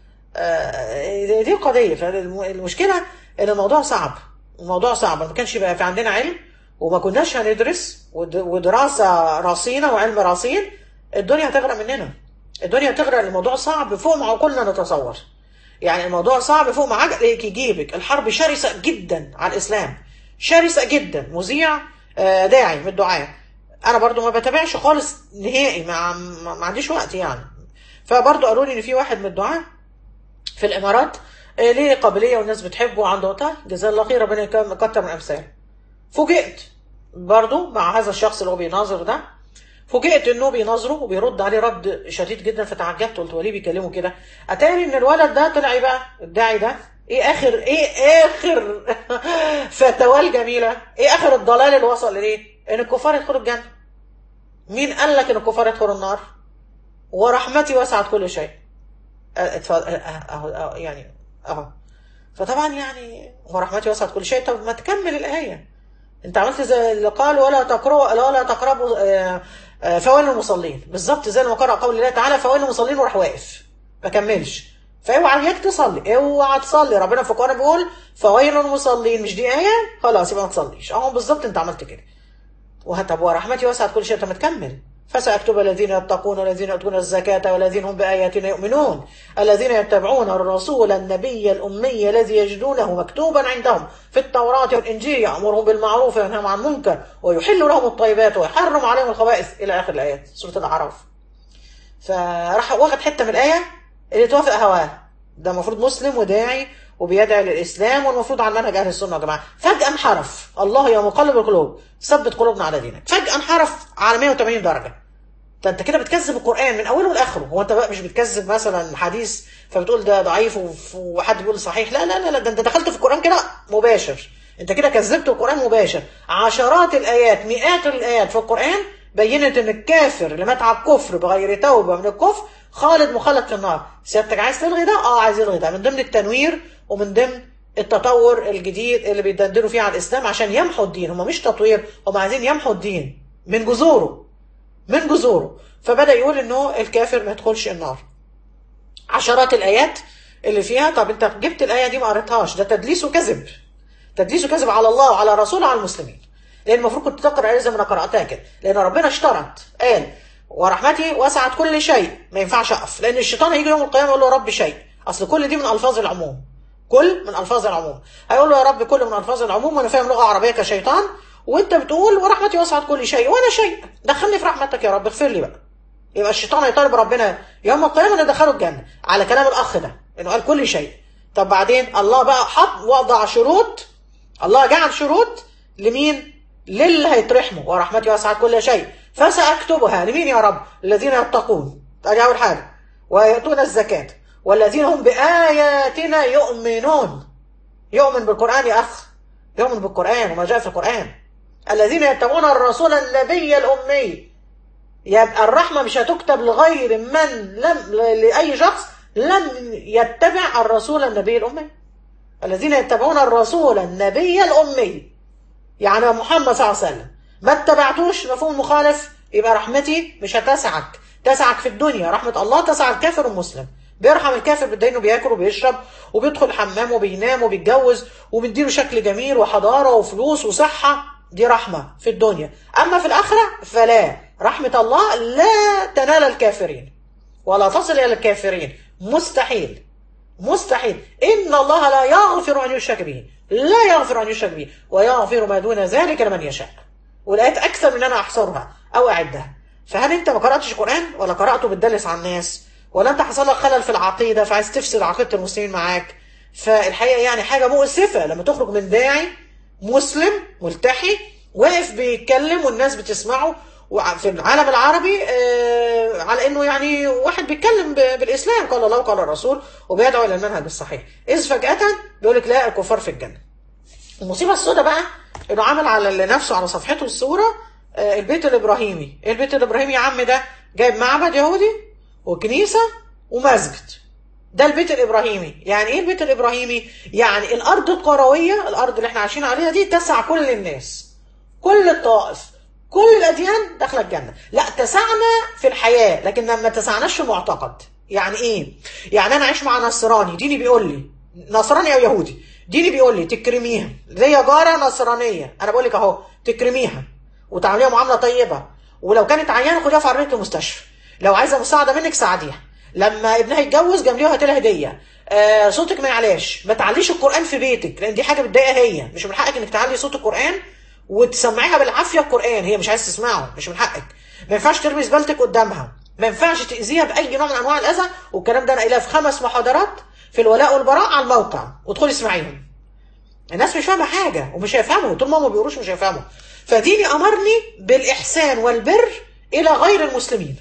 آه دي القضيه. فالمشكله ان الموضوع صعب، الموضوع صعب. ما كانش يبقى في عندنا علم وما كناش هندرس ودراسه رصينه وعلم رصين، الدنيا هتغرق مننا. الدنيا هتغرق. الموضوع صعب فوق ما عقولنا نتصور. يعني الموضوع صعب فوق ما عقلك يجيبك. الحرب شرسه جدا على الاسلام، شرسه جدا. مذيع داعي من الدعاة، انا برضو ما بتابعش خالص نهائي، ما, ما عنديش وقت يعني. فبرضو قالوا لي ان في واحد من الدعاة في الامارات ليه قابليه والناس بتحبه وعنده وقتها، جزاه الله خير، ربنا يكتر من امثاله. فوجئت برضو مع هذا الشخص اللي هو بيناظر ده، فوجئت انه بيناظره وبيرد عليه رد شديد جدا. فتعجبت قلت هو ليه بيكلمه كده؟ اتاري ان الولد ده طلع ايه بقى؟ الداعي ده ايه اخر ايه اخر فتواه الجميله؟ ايه اخر الضلال اللي وصل ليه؟ ان الكفار يدخلوا الجنه. مين قال لك ان الكفار يدخلوا النار؟ ورحمتي وسعت كل شيء. اهو يعني اهو. فطبعا يعني ورحمتي وسعت كل شيء. طب ما تكمل الايه. انت عملت زي اللي قال ولا تقربوا ولا تقربوا فويل المصلين، بالظبط زي ما قرأ قول الله تعالى فويل المصلين وراح واقف ما كملش. فاوعى اياك تصلي، اوعى تصلي. ربنا في القرآن بيقول فويل المصلين، مش دي آية؟ خلاص يبقى ما تصليش. اهو بالظبط انت عملت كده. وهتب ورحمتي وسعت كل شيء. انت ما تكمل. فسأكتب الذين يتقون والذين يؤتون الزكاة والذين هم بآياتنا يؤمنون الذين يتبعون الرسول النبي الأمي الذي يجدونه مكتوبا عندهم في التوراة والإنجيل يأمرهم بالمعروف وينهاهم عن المنكر ويحل لهم الطيبات ويحرم عليهم الخبائث إلى آخر الآيات سورة الأعراف. فراح واخد حتة من الآية اللي توافق هواه. ده المفروض مسلم وداعي وبيدعي للإسلام والمفروض على منهج أهل السنة يا جماعة. فجأة انحرف. الله يا مقلب القلوب ثبت قلوبنا على دينك. فجأة انحرف على مية وتمانين درجة. ده انت كده بتكذب القرآن من اوله لاخره. هو انت بقى مش بتكذب مثلا حديث فبتقول ده ضعيف وحد بيقول صحيح، لا لا لا, لا. ده انت دخلت في القرآن كده مباشر. انت كده كذبت القرآن مباشر. عشرات الآيات، مئات الآيات في القرآن بينت ان الكافر اللي مات على الكفر بغير توبة من الكفر خالد مخلد في النار. سيادتك عايز تلغي ده؟ اه عايز يلغي ده، من ضمن التنوير ومن ضمن التطور الجديد اللي بيدندنوا فيه على الإسلام عشان يمحوا الدين. هم مش تطوير، هم عايزين يمحوا الدين من جذوره، من جذوره. فبدأ يقول انه الكافر ما يدخلش النار. عشرات الآيات اللي فيها. طب انت جبت الآية دي ما قريتهاش، ده تدليس وكذب، تدليس وكذب على الله وعلى رسوله وعلى المسلمين. لأن المفروض كنت تقرأ آية زي ما انا قرأتها كده، لأن ربنا اشترط قال ورحمتي وسعت كل شيء، ما ينفعش أقف، لأن الشيطان هيجي يوم القيامة يقول له يا رب شيء. أصل كل دي من ألفاظ العموم، كل من ألفاظ العموم. هيقول له يا رب كل من ألفاظ العموم، وأنا فاهم لغة عربية كشيطان، وأنت بتقول ورحمتي وسعت كل شيء وأنا شيء، دخلني في رحمتك يا رب، اغفر لي بقى. يبقى الشيطان هيطالب ربنا يوم القيامة انه يدخله الجنة على كلام الأخ ده انه قال كل شيء. طب بعدين الله بقى حط وضع شروط، الله جعل شروط لمين؟ للي هيترحموا، ورحمتي وسعت كل شيء فسأكتبها لمين يا رب؟ الذين يتقون، ادي أول حاجة، ويأتون الزكاة والذين هم بآياتنا يؤمنون. يؤمن بالقرآن يا أخ، يؤمن بالقرآن وما جاء في القرآن. الذين يتبعون الرسول النبي الأمي. يبقى الرحمة مش هتكتب لغير من لم لأي شخص لم يتبع الرسول النبي الأمي. الذين يتبعون الرسول النبي الأمي، يعني محمد صلى الله عليه وسلم ما اتبعتوش مفهوم مخالف، يبقى رحمتي مش هتسعك، تسعك في الدنيا رحمة الله تسع الكافر والمسلم. بيرحم الكافر بالدين وبياكل وبيشرب وبيدخل الحمام وبينام وبيتجوز وبيديله شكل جميل وحضارة وفلوس وصحة، دي رحمة في الدنيا. أما في الآخرة فلا، رحمة الله لا تنال الكافرين ولا تصل إلى الكافرين، مستحيل مستحيل. إن الله لا يغفر أن يشرك به، لا يغفر أن يشرك به ويغفر ما دون ذلك لمن يشاء. والآيات أكثر من أنا أحصرها أو أعدها. فهل أنت ما قرأتش القرآن ولا قرأته بتدلس على الناس، ولا أنت حصل لك خلل في العقيدة فعايز تفسد عقيدة المسلمين معاك؟ فالحقيقة يعني حاجة مؤسفة لما تخرج من داعي مسلم ملتحي واقف بيتكلم والناس بتسمعه وفي العالم العربي آه على انه يعني واحد بيتكلم بالاسلام، قال الله وقال الرسول وبيدعو الى المنهج الصحيح، اذ فجأة بيقول لك لا الكفار في الجنة. المصيبة السوداء بقى انه عمل على نفسه على صفحته الصورة آه البيت الابراهيمي. ايه البيت الابراهيمي يا عم ده؟ جايب معبد يهودي وكنيسة ومسجد، ده البيت الابراهيمي. يعني ايه البيت الابراهيمي؟ يعني الارض القروية، الارض اللي احنا عايشين عليها دي تسع كل الناس، كل الطائف، كل الأديان داخل الجنة. لا تسعنا في الحياة لكن ما تسعناش في المعتقد. يعني ايه؟ يعني انا عايش مع نصراني ديني بيقول لي، نصراني او يهودي ديني بيقول لي تكرميها، ليا جارة نصرانية انا بقول لك اهو تكرميها وتعمليها معاملة طيبة، ولو كانت عيانة خديها في عربية المستشفى، لو عايزة مساعدة منك ساعديها، لما ابنها يتجوز جنبيها هاتي لها هدية، آه صوتك ما يعلاش، ما تعليش القرآن في بيتك لان دي حاجة بتضايقها هي، مش من حقك انك تعلي صوت القرآن وتسمعيها بالعافيه القران، هي مش عايز تسمعه، مش من حقك. ما ينفعش ترمي زبالتك قدامها، ما ينفعش تاذيها باي نوع من انواع الاذى. والكلام ده انا قايلاه في خمس محاضرات في الولاء والبراء على الموقع، وادخلي اسمعيهم. الناس مش فاهمه حاجه ومش هيفهموا، طول ما هم ما بيقروش مش هيفهموا. فديني امرني بالاحسان والبر الى غير المسلمين،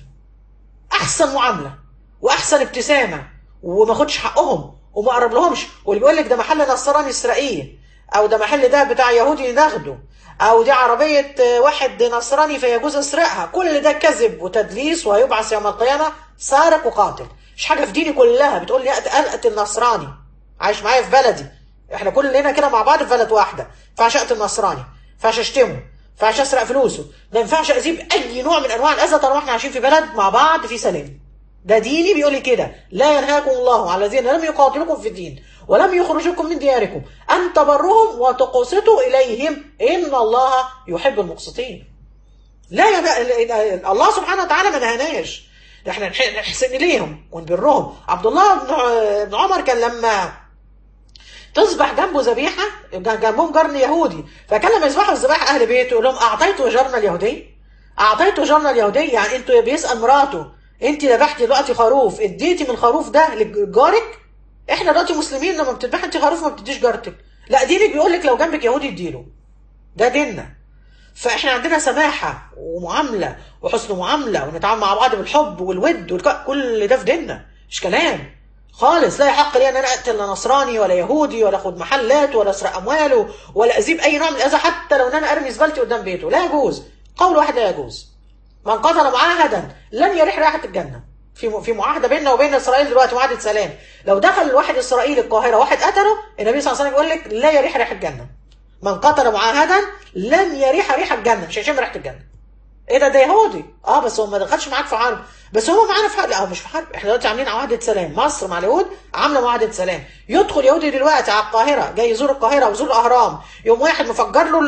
احسن معامله واحسن ابتسامه، وما اخدش حقهم وما اقرب لهمش. واللي بيقول لك ده محل نصراني اسرائيلي، او ده محل ده بتاع يهودي ناخده، او دي عربية واحد نصراني فيجوز اسرقها، كل ده كذب وتدليس، وهيبعث يوم القيامة سارق وقاتل. مش حاجة في ديني كلها بتقول لي اقتل النصراني عايش معايا في بلدي، احنا كلنا كده مع بعض في بلد واحدة، ما ينفعش اقتل النصراني، ما ينفعش اشتمه، ما ينفعش اسرق فلوسه، ما ينفعش اذيب اي نوع من انواع الاذى طالما احنا عايشين في بلد مع بعض في سلام. ده ديني بيقول لي كده، لا ينهاكم الله على الذين لم يقاتلوكم في الدين ولم يخرجوكم من دياركم أن تبرهم وتقسطوا إليهم إن الله يحب المقسطين. لا يا الله سبحانه وتعالى ما نهاناش، احنا نحسن إليهم ونبرهم. عبد الله بن عمر كان لما تصبح جنبه ذبيحة، جنبهم جرن يهودي، فكان لما يذبحوا الذبائح أهل بيته يقول لهم أعطيته جرنا اليهودي، أعطيته جرنا اليهودي. يعني أنتوا بيسأل مراته أنت ذبحتي دلوقتي خروف اديتي من الخروف ده لجارك؟ احنا دلوقتي مسلمين لما بتذبحي انت خروف ما بتديش جارتك، لا دينك بيقول لك لو جنبك يهودي اديله، ده ديننا. فاحنا عندنا سماحه ومعامله وحسن معامله ونتعامل مع بعض بالحب والود والك... كل ده في ديننا، مش كلام. خالص لا يحق لي ان انا اقتل لا نصراني ولا يهودي ولا اخد محلات ولا اسرق امواله ولا اذيب اي نوع من الاذى، حتى لو ان انا ارمي زبالتي قدام بيته، لا يجوز. قول واحد لا يجوز. من قتل معاهدا لن يريح رائحه الجنه. في في معاهده بيننا وبين اسرائيل دلوقتي، معاهده سلام. لو دخل الواحد اسرائيلي القاهره واحد قتله، النبي صلى الله عليه وسلم يقول لك لا يريح ريح الجنه. من قتل معاهدا لن يريح ريح الجنه، مش هيشم ريحه الجنه. ايه ده؟ ده يهودي. اه بس هو ما دخلش معاك في حرب، بس هو معانا في حرب. لا هو مش في حرب، احنا دلوقتي عاملين معاهده سلام، مصر مع اليهود عامله معاهده سلام. يدخل يهودي دلوقتي على القاهره، جاي يزور القاهره ويزور الاهرام، يوم واحد مفجر له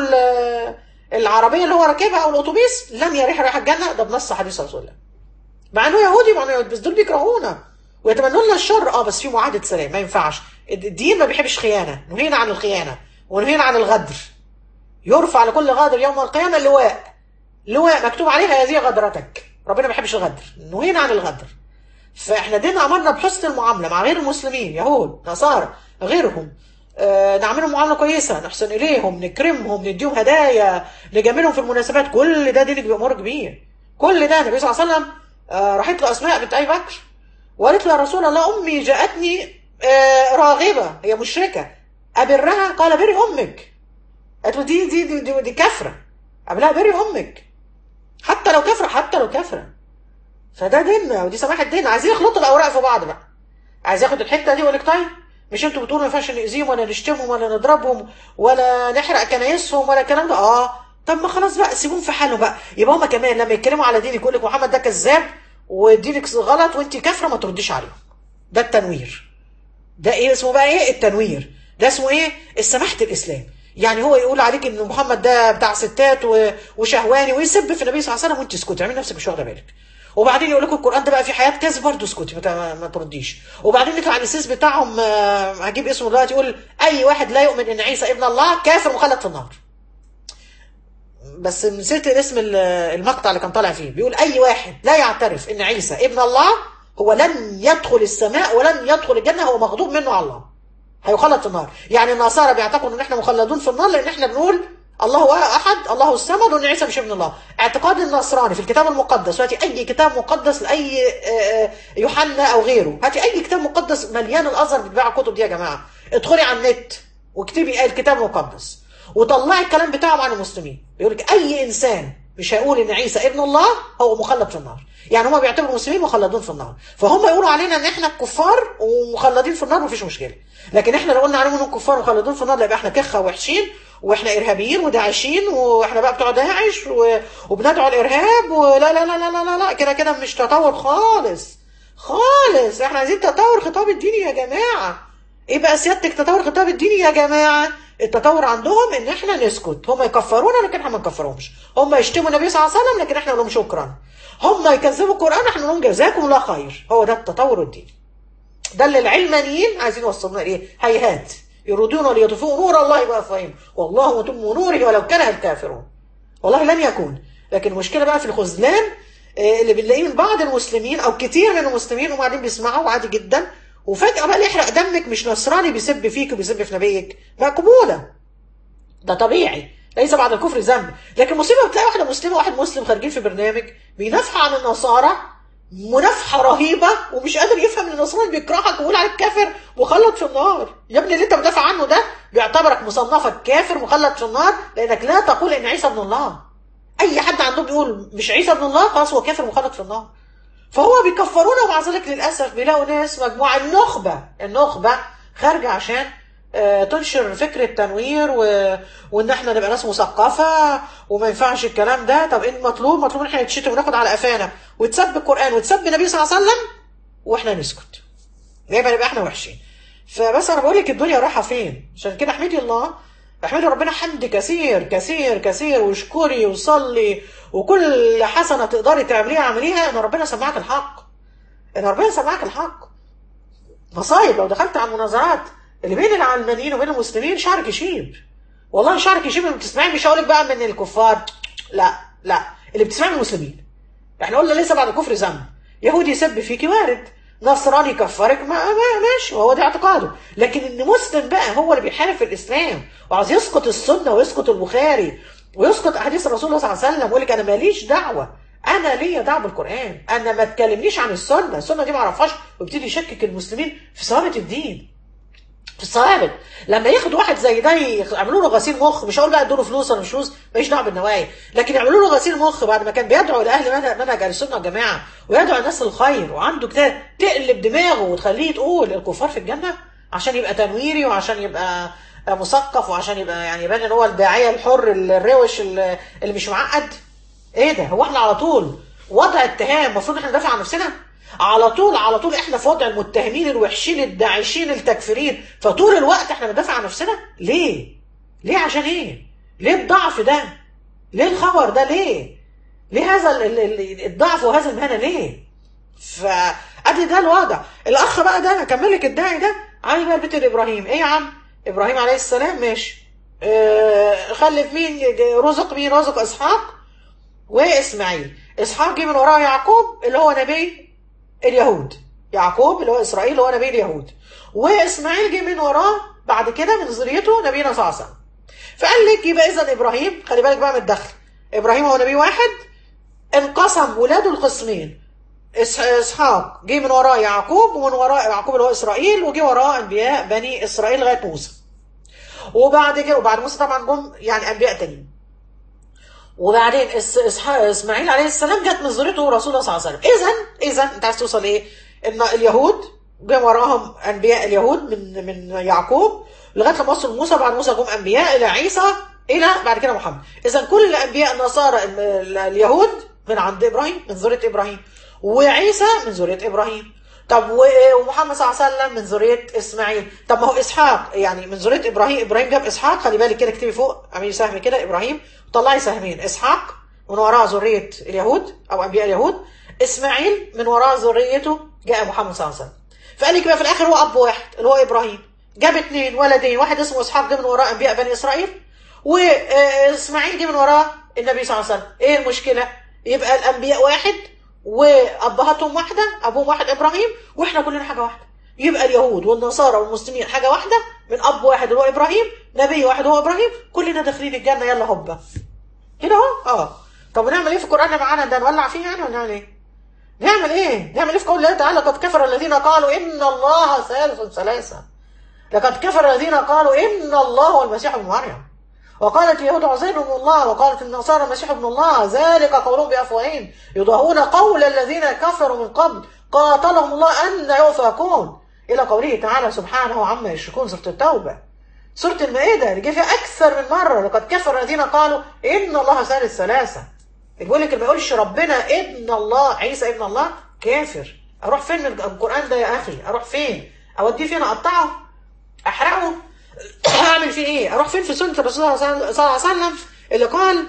العربيه اللي هو راكبها او الاتوبيس، لن يريح ريح الجنه. ده بنص حديث رسول الله. مع انه يهودي، مع انه يهودي، بس دول بيكرهونا ويتمنوا لنا الشر. اه بس في معاهده سلام، ما ينفعش. الدين ما بيحبش خيانه، نهينا عن الخيانه ونهينا عن الغدر. يرفع لكل غادر يوم القيامه لواء، لواء مكتوب عليها هذه غدرتك. ربنا ما بيحبش الغدر، نهينا عن الغدر. فاحنا ديننا امرنا بحسن المعامله مع غير المسلمين، يهود نصارى غيرهم. آه نعملهم معامله كويسه، نحسن اليهم، نكرمهم، نديهم هدايا، نجاملهم في المناسبات. كل ده دينك بامر كبير. كل ده النبي صلى الله عليه وسلم آه راحت له اسماء بنت ابي بكر وقالت له يا رسول الله امي جاءتني آه راغبه، هي مشركه، ابرها؟ قال بري امك. قالت له دي دي دي, دي, دي كفره، قبلها بري امك، حتى لو كفره، حتى لو كفره. فده ديننا ودي سماحه ديننا. عايزين يخلطوا الاوراق في بعض بقى، عايز ياخد الحته دي ويقول لك طيب مش انتوا بتقولوا ما ينفعش نأذيهم ولا نشتمهم ولا نضربهم ولا نحرق كنايسهم ولا الكلام ده؟ اه طب ما خلاص بقى سيبوهم في حالهم بقى. يبقى هما كمان لما يتكلموا على دينك يقول لك محمد ده كذاب ودينك غلط وانت كافره، ما ترديش عليهم. ده التنوير. ده ايه اسمه بقى؟ ايه التنوير ده؟ اسمه ايه؟ السماحه الاسلام. يعني هو يقول عليك ان محمد ده بتاع ستات وشهواني ويسب في النبي صلى الله عليه وسلم وانت اسكتي، اعملي نفسك مش واخده بالك. وبعدين يقول لكم القران ده بقى في حياه كذب، برضه اسكتي ما, ما ترديش. وبعدين يطلع الاساس بتاعهم هجيب اسمه دلوقتي، يقول اي واحد لا يؤمن ان عيسى ابن الله كافر مخلد في النار. بس نسيت اسم المقطع اللي كان طالع فيه، بيقول اي واحد لا يعترف ان عيسى ابن الله هو لن يدخل السماء ولن يدخل الجنه، هو مغضوب منه على الله، هيخلد في النار. يعني النصارى بيعتقدوا ان احنا مخلدون في النار لان احنا بنقول الله احد الله الصمد وان عيسى مش ابن الله. اعتقاد النصراني في الكتاب المقدس، هاتي اي كتاب مقدس لاي يوحنا او غيره، هاتي اي كتاب مقدس مليان، الازهر بتباع الكتب دي يا جماعه. ادخلي على النت واكتبي الكتاب المقدس وطلعي الكلام بتاعهم عن المسلمين. بيقول لك اي انسان مش هيقول ان عيسى ابن الله هو مخلد في النار. يعني هم بيعتبروا المسلمين مخلدون في النار، فهم يقولوا علينا ان احنا كفار ومخلدين في النار ومفيش مشكله. لكن احنا لو قلنا عليهم انهم كفار ومخلدون في النار يبقى احنا كخه وحشين واحنا ارهابيين وداعشين واحنا بقى بتوع داعش وبندعو الارهاب ولا لا لا لا لا لا, لا. كده كده مش تطور خالص خالص. احنا عايزين تطور خطاب الديني يا جماعه. ايه بقى سيادتك تطور خطاب الديني يا جماعه؟ التطور عندهم ان احنا نسكت، هم يكفرونا لكن احنا ما نكفرهمش، هم يشتموا النبي صلى الله عليه وسلم لكن احنا نقول لهم شكرا، هم يكذبوا القران احنا نقول لهم جزاكم الله خير. هو ده التطور الديني. ده اللي العلمانيين عايزين يوصلونا ايه؟ هيهات يريدون ليطفئوا نور الله بافواههم والله متم نوره ولو كره الكافرون. والله لن يكون. لكن المشكله بقى في الخذلان اللي بنلاقيه من بعض المسلمين او كتير من المسلمين، وبعدين بيسمعوا عادي جدا وفجاه بقى يحرق دمك. مش نصراني بيسب فيك وبيسب في نبيك، مقبوله، ده طبيعي، ليس بعد الكفر ذنب. لكن مصيبه بتلاقي واحده مسلمه وواحد مسلم خارجين في برنامج بينافحوا عن النصارى منافحه رهيبه ومش قادر يفهم ان النصراني بيكرهك ويقول عليك كافر مخلد في النار. يا ابني اللي انت بتدافع عنه ده بيعتبرك مصنفك كافر مخلد في النار لانك لا تقول ان عيسى ابن الله. اي حد عندهم بيقول مش عيسى ابن الله خلاص هو كافر مخلد في النار. فهو بيكفرونا، ومع ذلك للاسف بيلاقوا ناس مجموعه النخبه النخبه خارجه عشان تنشر فكرة تنوير و... وان احنا نبقى ناس مثقفة وما ينفعش الكلام ده. طب ايه المطلوب؟ مطلوب ان احنا نتشتم وناخد على قفانا وتسب القرآن وتسب النبي صلى الله عليه وسلم واحنا نسكت، يبقى نبقى احنا وحشين. فبس انا بقول لك الدنيا رايحة فين. عشان كده احمدي الله، احمدي ربنا حمد كثير كثير كثير واشكري وصلي وكل حسنة تقدري تعمليها اعمليها ان ربنا سمعك الحق، ان ربنا سمعك الحق. مصايب لو دخلت على المناظرات اللي بين العلمانيين وبين المسلمين شعرك يشيب، والله شعرك يشيب. اللي بتسمعي مش هقولك بقى من الكفار، لا لا، اللي بتسمعي من المسلمين. احنا قلنا لسه بعد الكفر ذنب. يهودي يسب فيكي وارد، نصراني يكفرك ما, ما ماشي، وهو ده اعتقاده. لكن ان مسلم بقى هو اللي بيحارب في الاسلام وعايز يسقط السنه ويسقط البخاري ويسقط احاديث الرسول صلى الله عليه وسلم ويقول لك انا ماليش دعوه، انا ليا دعوه بالقران، انا ما تكلمنيش عن السنه، السنه دي ما اعرفهاش، ويبتدي يشكك المسلمين في ثوابت الدين، في الثوابت. لما ياخد واحد زي ده يعملوا له غسيل مخ، مش هقول بقى ادوا له فلوس ولا مش فلوس، ماليش دعوه بالنوايا، لكن يعملوا له غسيل مخ بعد ما كان بيدعو لاهل منهج اهل السنه والجماعه ويدعو الناس للخير، وعنده كده تقلب دماغه وتخليه تقول الكفار في الجنه عشان يبقى تنويري وعشان يبقى مثقف وعشان يبقى يعني يبان ان هو الداعيه الحر الروش اللي مش معقد. ايه ده؟ هو احنا على طول وضع اتهام المفروض احنا ندافع عن نفسنا؟ على طول على طول احنا في وضع المتهمين الوحشين الداعشين التكفيرين، فطول الوقت احنا بندافع عن نفسنا؟ ليه؟ ليه؟ عشان ايه؟ ليه الضعف ده؟ ليه الخبر ده؟ ليه؟ ليه هذا الضعف وهذا المهنه ليه؟ فادي ده الوضع. الاخ بقى ده هكمل لك الداعي ده عامل بقى البيت الابراهيم. ايه يا عم؟ ابراهيم عليه السلام ماشي، اه خلف مين؟ رزق مين؟ رزق اسحاق واسماعيل. اسحاق جه من وراه يعقوب اللي هو نبي اليهود، يعقوب اللي هو اسرائيل اللي هو نبي اليهود، واسماعيل جه من وراه بعد كده من ذريته نبينا صلى الله عليه وسلم. فقال لك يبقى اذا ابراهيم، خلي بالك بقى من الدخل، ابراهيم هو نبي واحد انقسم ولاده القسمين، اسحاق جه من وراه يعقوب، ومن وراه يعقوب اللي هو اسرائيل، وجه وراه انبياء بني اسرائيل لغايه موسى، وبعد كده وبعد موسى طبعا جم يعني انبياء تانيين، وبعدين اسماعيل عليه السلام جت من ذريته رسول الله صلى الله عليه وسلم. اذا اذا انت عايز توصل ايه؟ ان اليهود جه وراهم انبياء اليهود من من يعقوب لغايه لما وصلوا موسى، بعد موسى جم انبياء الى عيسى الى بعد كده محمد. اذا كل الانبياء النصارى اليهود من عند ابراهيم، من ذريه ابراهيم، وعيسى من ذريه ابراهيم. طب ومحمد صلى الله عليه وسلم من ذريه اسماعيل. طب ما هو اسحاق يعني من ذريه ابراهيم، ابراهيم جاب اسحاق، خلي بالك كده اكتبي فوق اعملي سهم كده، ابراهيم طلعي سهمين، اسحاق من وراء ذريه اليهود او انبياء اليهود، اسماعيل من وراء ذريته جاء محمد صلى الله عليه وسلم. فقال لك بقى في الاخر هو اب واحد اللي هو ابراهيم، جاب اثنين ولدين، واحد اسمه اسحاق جه من وراء انبياء بني اسرائيل، واسماعيل جه من وراء النبي صلى الله عليه وسلم. ايه المشكله؟ يبقى الانبياء واحد وابهاتهم واحده، ابوهم واحد ابراهيم، واحنا كلنا حاجه واحده. يبقى اليهود والنصارى والمسلمين حاجه واحده من اب واحد اللي هو ابراهيم، نبي واحد هو ابراهيم، كلنا داخلين الجنه يلا هوبا كده اهو. اه طب ونعمل ايه في القران اللي معانا ده؟ نولع فيه يعني ولا نعمل ايه؟ نعمل ايه؟ نعمل ايه في قول الله تعالى قد كفر الذين قالوا ان الله ثالث ثلاثه. لقد كفر الذين قالوا ان الله هو المسيح ابن مريم، وقالت اليهود عزير ابن الله، وقالت النصارى المسيح ابن الله، ذلك قولهم بافواههم يضاهون قول الذين كفروا من قبل قاتلهم الله ان يؤفكون، الى قوله تعالى سبحانه عما يشركون. سوره التوبه، سوره المائده اللي جه فيها اكثر من مره لقد كفر الذين قالوا ان الله ثالث ثلاثه. بيقول لك ما يقولش ربنا ابن الله، عيسى ابن الله، كافر. اروح فين من القران ده يا اخي؟ اروح فين؟ اوديه فين؟ اقطعه؟ احرقه؟ اعمل فيه ايه؟ اروح فين في سنه الرسول صلى الله عليه وسلم اللي قال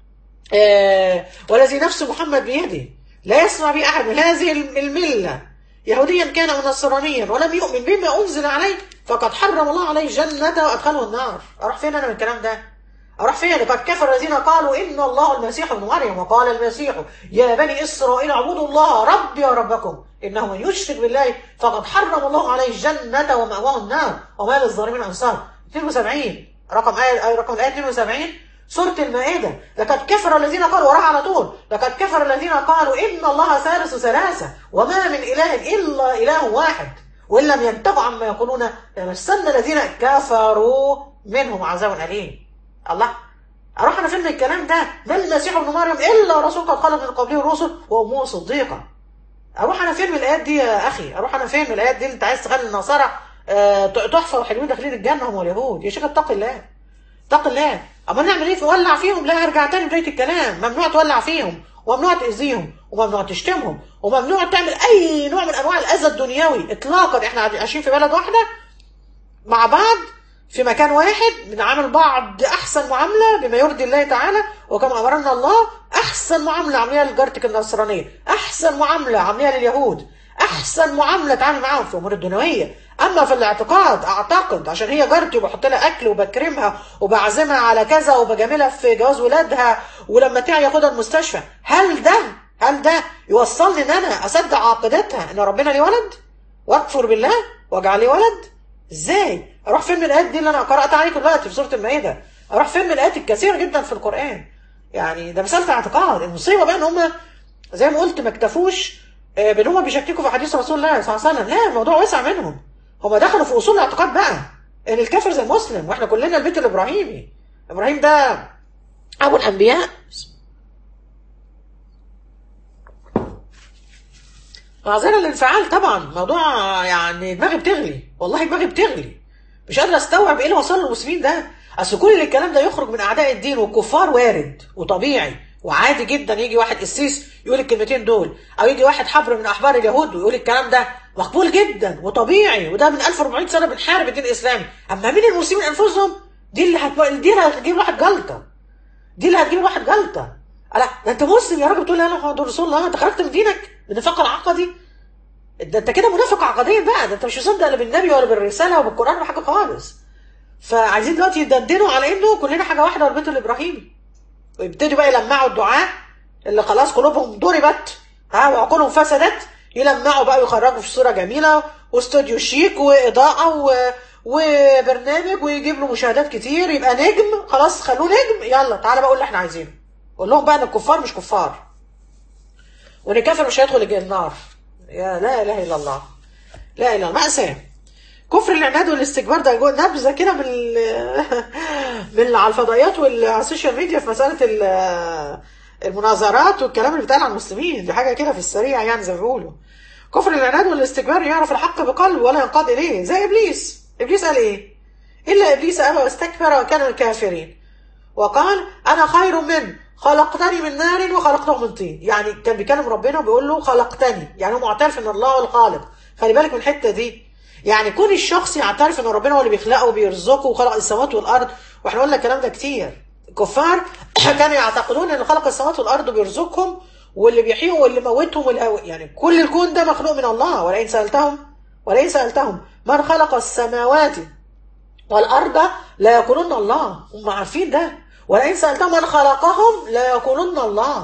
آه والذي نفس محمد بيده لا يسمع بي احد من هذه المله يهوديا كان او نصرانيا ولم يؤمن بما انزل عليه فقد حرم الله عليه الجنه وادخله النار. اروح فين انا من الكلام ده؟ اروح فين؟ لقد كفر الذين قالوا ان الله المسيح ابن مريم، وقال المسيح يا بني اسرائيل اعبدوا الله ربي وربكم انه من يشرك بالله فقد حرم الله عليه الجنه ومأواه النار وما للظالمين انصار. اثنين وسبعين رقم آية رقم الآية اثنين وسبعين سورة المائدة. لقد كفر الذين قالوا، وراها على طول، لقد كفر الذين قالوا إن الله ثالث ثلاثة وما من إله إلا إله واحد وإن لم ينتهوا عما يقولون لمسن الذين كفروا منهم عذاب أليم. الله، أروح أنا فين الكلام ده؟ ما المسيح ابن مريم إلا رسول قد خلق من قبله الرسل وأمه صديقة. أروح أنا فين من الآيات دي يا أخي؟ أروح أنا فين من الآيات دي؟ أنت عايز تخلي النصارى تحفة وحلوين داخلين الجنة هم واليهود؟ يا شيخ اتق الله، اتق الله. اما نعمل ايه؟ نولع فيهم؟ لا، ارجع تاني بداية الكلام. ممنوع تولع فيهم، وممنوع تأذيهم، وممنوع تشتمهم، وممنوع تعمل اي نوع من انواع الاذى الدنيوي اطلاقا. احنا عايشين في بلد واحدة مع بعض في مكان واحد، بنعامل بعض احسن معاملة بما يرضي الله تعالى، وكما امرنا الله احسن معاملة عامليها لجارتك النصرانية، احسن معاملة عامليها لليهود، احسن معاملة تعامل معاهم في امور الدنيوية. اما في الاعتقاد اعتقد عشان هي جارتي وبحط لها اكل وبكرمها وبعزمها على كذا وبجاملها في جواز ولادها ولما تعي ياخدها المستشفى، هل ده هل ده يوصلني ان انا اصدق عقيدتها ان ربنا ليه ولد واكفر بالله واجعل ليه ولد؟ ازاي؟ اروح فين من الايات دي اللي انا قرات عليكم دلوقتي في سوره المائده؟ اروح فين من الايات الكثيره جدا في القران؟ يعني ده مساله اعتقاد. المصيبه بقى ان هم زي ما قلت ما اكتفوش آه، بان هم بيشككوا في حديث رسول الله صلى الله عليه وسلم، لا الموضوع وسع منهم. هم دخلوا في اصول الاعتقاد بقى، ان الكافر زي المسلم، واحنا كلنا البيت الابراهيمي. ابراهيم ده ابو الانبياء. معذره الانفعال طبعا، موضوع يعني دماغي بتغلي، والله دماغي بتغلي، مش قادر استوعب ايه اللي وصل للمسلمين ده. اصل كل الكلام ده يخرج من اعداء الدين والكفار وارد وطبيعي وعادي جدا. يجي واحد قسيس يقول الكلمتين دول، او يجي واحد حبر من احبار اليهود ويقول الكلام ده، مقبول جدا وطبيعي، وده من ألف وأربعمائة سنه بنحارب الدين الاسلامي. اما مين المسلمين انفسهم؟ دي اللي هت... دي اللي هتجيب واحد جلطه، دي اللي هتجيب واحد جلطه. لا ده انت مسلم يا راجل بتقول لا انا محمد رسول الله، انت خرجت من دينك من النفاق العقدي. ده انت كده منافق عقديا بقى، ده انت مش مصدق لا بالنبي ولا بالرساله ولا بالقران ولا حاجه خالص. فعايزين دلوقتي يدندنوا على انه كلنا حاجه واحده والبيت الابراهيمي، ويبتدوا بقى يلمعوا الدعاء اللي خلاص قلوبهم ضربت ها وعقولهم فسدت، يلمعوا بقى ويخرجوا في صوره جميله واستوديو شيك واضاءه و... وبرنامج ويجيب له مشاهدات كتير، يبقى نجم خلاص، خلوه نجم، يلا تعالى بقى قول اللي احنا عايزينه. قول لهم بقى ان الكفار مش كفار، وان الكافر مش هيدخل النار. يا لا اله الا الله، لا اله الا الله. مأساة. كفر العناد والاستكبار ده جوه نبذه كده من من على الفضائيات وعلى السوشيال ميديا في مساله المناظرات والكلام اللي بيتقال عن المسلمين، دي حاجه كده في السريع يعني زي ما بيقولوا. كفر العناد والاستكبار يعرف الحق بقلبه ولا ينقاد اليه، زي ابليس. ابليس قال ايه؟ الا ابليس ابى واستكبر وكان من الكافرين وقال انا خير منه خلقتني من نار وخلقته من طين. يعني كان بيكلم ربنا وبيقول له خلقتني، يعني هو معترف ان الله هو الخالق. خلي بالك من الحته دي، يعني كون الشخص يعترف ان ربنا هو اللي بيخلقه وبيرزقه وخلق السماوات والارض، واحنا قلنا الكلام ده كتير. الكفار كانوا يعتقدون ان خلق السماوات والارض وبيرزقهم واللي بيحييهم واللي موتهم والهو... يعني كل الكون ده مخلوق من الله. ولئن سالتهم ولئن سالتهم من خلق السماوات والارض لا يقولون الله، هم عارفين ده. ولئن سالتهم من خلقهم لا يقولون الله،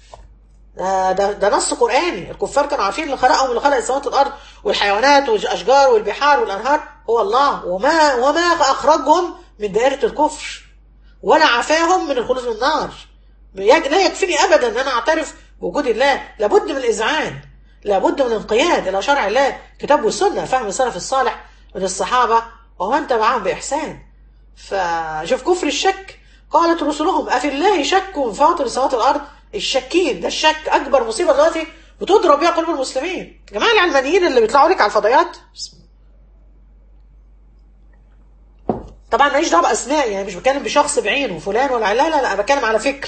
ده, ده, ده نص قرآني. الكفار كانوا عارفين اللي خلقهم، اللي خلق السماوات والأرض والحيوانات والأشجار والبحار والأنهار هو الله، وما وما أخرجهم من دائرة الكفر ولا عفاهم من الخلود من النار. لا يكفيني أبدا أن أنا أعترف بوجود الله، لابد من الإذعان، لابد من الانقياد إلى شرع الله كتاب والسنة، فهم السلف الصالح من الصحابة ومن تبعهم بإحسان. فشوف كفر الشك، قالت رسلهم أفي الله شك فاطر السماوات والأرض. الشكين ده الشك اكبر مصيبه دلوقتي بتضرب بيها قلوب المسلمين. يا جماعه العلمانيين اللي بيطلعوا لك على الفضائيات، طبعا ماليش دعوه باسماء، يعني مش بتكلم بشخص بعينه فلان ولا لا لا لا، انا بتكلم على فكر.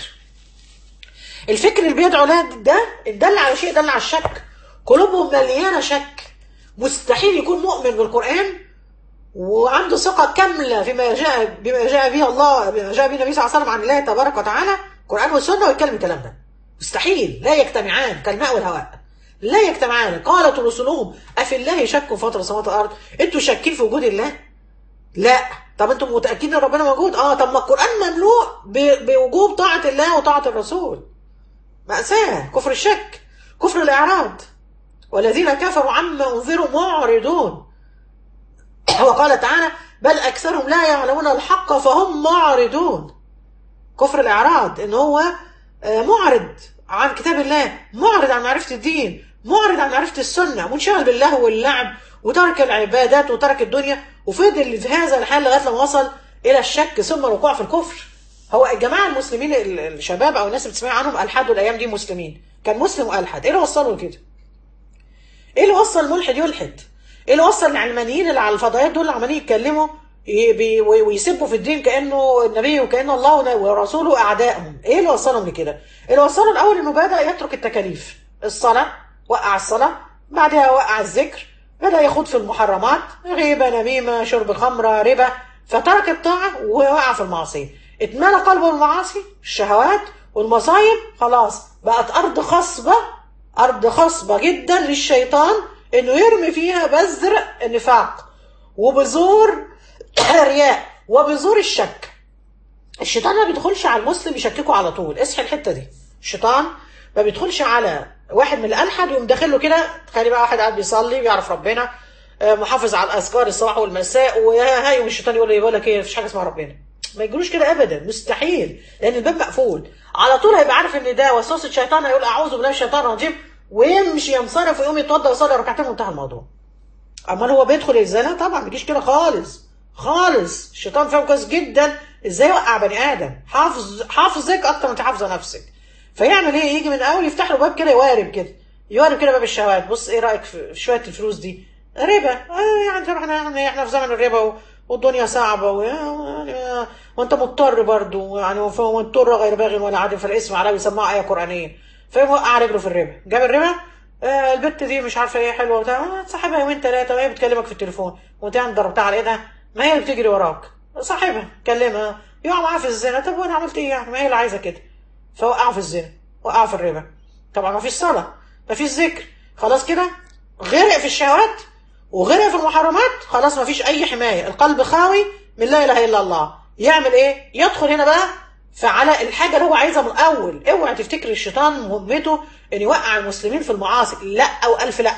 الفكر اللي بيدعو له ده دل على شيء، دل على الشك. قلوبهم مليانه شك، مستحيل يكون مؤمن بالقران وعنده ثقه كامله فيما جاء بما جاء به الله، بما جاء به النبي صلى الله عليه وسلم عن الله تبارك وتعالى، القرآن والسنة، ويتكلم الكلام ده. مستحيل، لا يجتمعان كالماء والهواء، لا يجتمعان. قالت رسلهم أفي الله شك فاطر السماوات والأرض، انتوا شاكين في وجود الله؟ لا. طب انتوا متأكدين ان ربنا موجود؟ اه. طب ما القرآن مملوء بوجوب طاعة الله وطاعة الرسول. مأساة. كفر الشك، كفر الإعراض، والذين كفروا عما أنذروا معرضون. وقال تعالى بل أكثرهم لا يعلمون الحق فهم معرضون. كفر الإعراض إن هو معرض عن كتاب الله، معرض عن معرفة الدين، معرض عن معرفة السنة، منشغل بالله واللعب وترك العبادات وترك الدنيا، وفضل في هذا الحال لغاية لما وصل إلى الشك ثم الوقوع في الكفر. هو الجماعة المسلمين الشباب أو الناس اللي بتسمع عنهم ألحدوا الأيام دي مسلمين، كان مسلم وألحد. إيه اللي وصله كده؟ إيه اللي وصل الملحد يلحد؟ إيه اللي وصل العلمانيين اللي على الفضائيات دول اللي عمالين يتكلموا ويسبوا في الدين كأنه النبي وكأن الله ورسوله أعدائهم؟ إيه اللي وصلهم لكده؟ اللي وصله الأول إنه بدأ يترك التكاليف. الصلاة، وقع الصلاة، بعدها وقع الذكر، بدأ يخوض في المحرمات، غيبة، نميمة، شرب خمرة، ربا، فترك الطاعة ووقع في المعصية. اتملى قلبه المعاصي، الشهوات والمصايب، خلاص بقت أرض خصبة، أرض خصبة جدا للشيطان إنه يرمي فيها بذر النفاق وبذور رياء وبذور الشك. الشيطان ما بيدخلش على المسلم يشككه على طول، اصحي الحته دي. الشيطان ما بيدخلش على واحد من الالحد ويقوم داخله كده. تخيلي بقى واحد قاعد بيصلي بيعرف ربنا، محافظ على الاذكار الصباح والمساء، وهاي الشيطان يقول له يقول لك ايه، مفيش حاجه اسمها ربنا. ما يجروش كده ابدا، مستحيل، لان الباب مقفول. على طول هيبقى عارف ان ده وسوسه شيطان، هيقول اعوذ بالله من الشيطان الرجيم ويمشي ينصرف ويقوم يتوضا ويصلي ركعتين وانتهى الموضوع. امال هو بيدخل الزنا؟ طبعا ما بيجيش كده خالص خالص. الشيطان فاهم كويس جدا ازاي يوقع بني ادم. حافظ حافظك اكتر من انت حافظه نفسك. فيعمل ايه؟ يجي من الاول يفتح له باب كده، يوارب كده يوارب كده باب الشهوات. بص ايه رايك في شويه الفلوس دي؟ ربا. آه يعني طب احنا يعني احنا في زمن الربا والدنيا صعبه ويعني وانت مضطر برضه يعني، ومضطر غير باغ ولا عادل فالاسم عليه يسمعها ايه قرانيه. فيقوم وقع رجله في الربا. جاب الربا. آه البت دي مش عارفه ايه حلوه وبتاع، تصاحبها يومين ثلاثه وهي بتكلمك في التليفون وانت يعني ضربتها على ايدها، ما هي اللي بتجري وراك. صاحبها كلمها يقع معاها في الزنا. طب وانا عملت ايه يعني؟ ما هي اللي عايزه كده. فوقعوا في الزنا، وقعوا في الربا. طبعا ما فيش صلاه، ما فيش ذكر، خلاص كده غرق في الشهوات وغرق في المحرمات. خلاص ما فيش اي حمايه، القلب خاوي من لا اله الا الله. يعمل ايه؟ يدخل هنا بقى فعلى الحاجه اللي هو عايزها من الاول. اوعى تفتكر الشيطان مهمته ان يوقع المسلمين في المعاصي. لا او الف لا،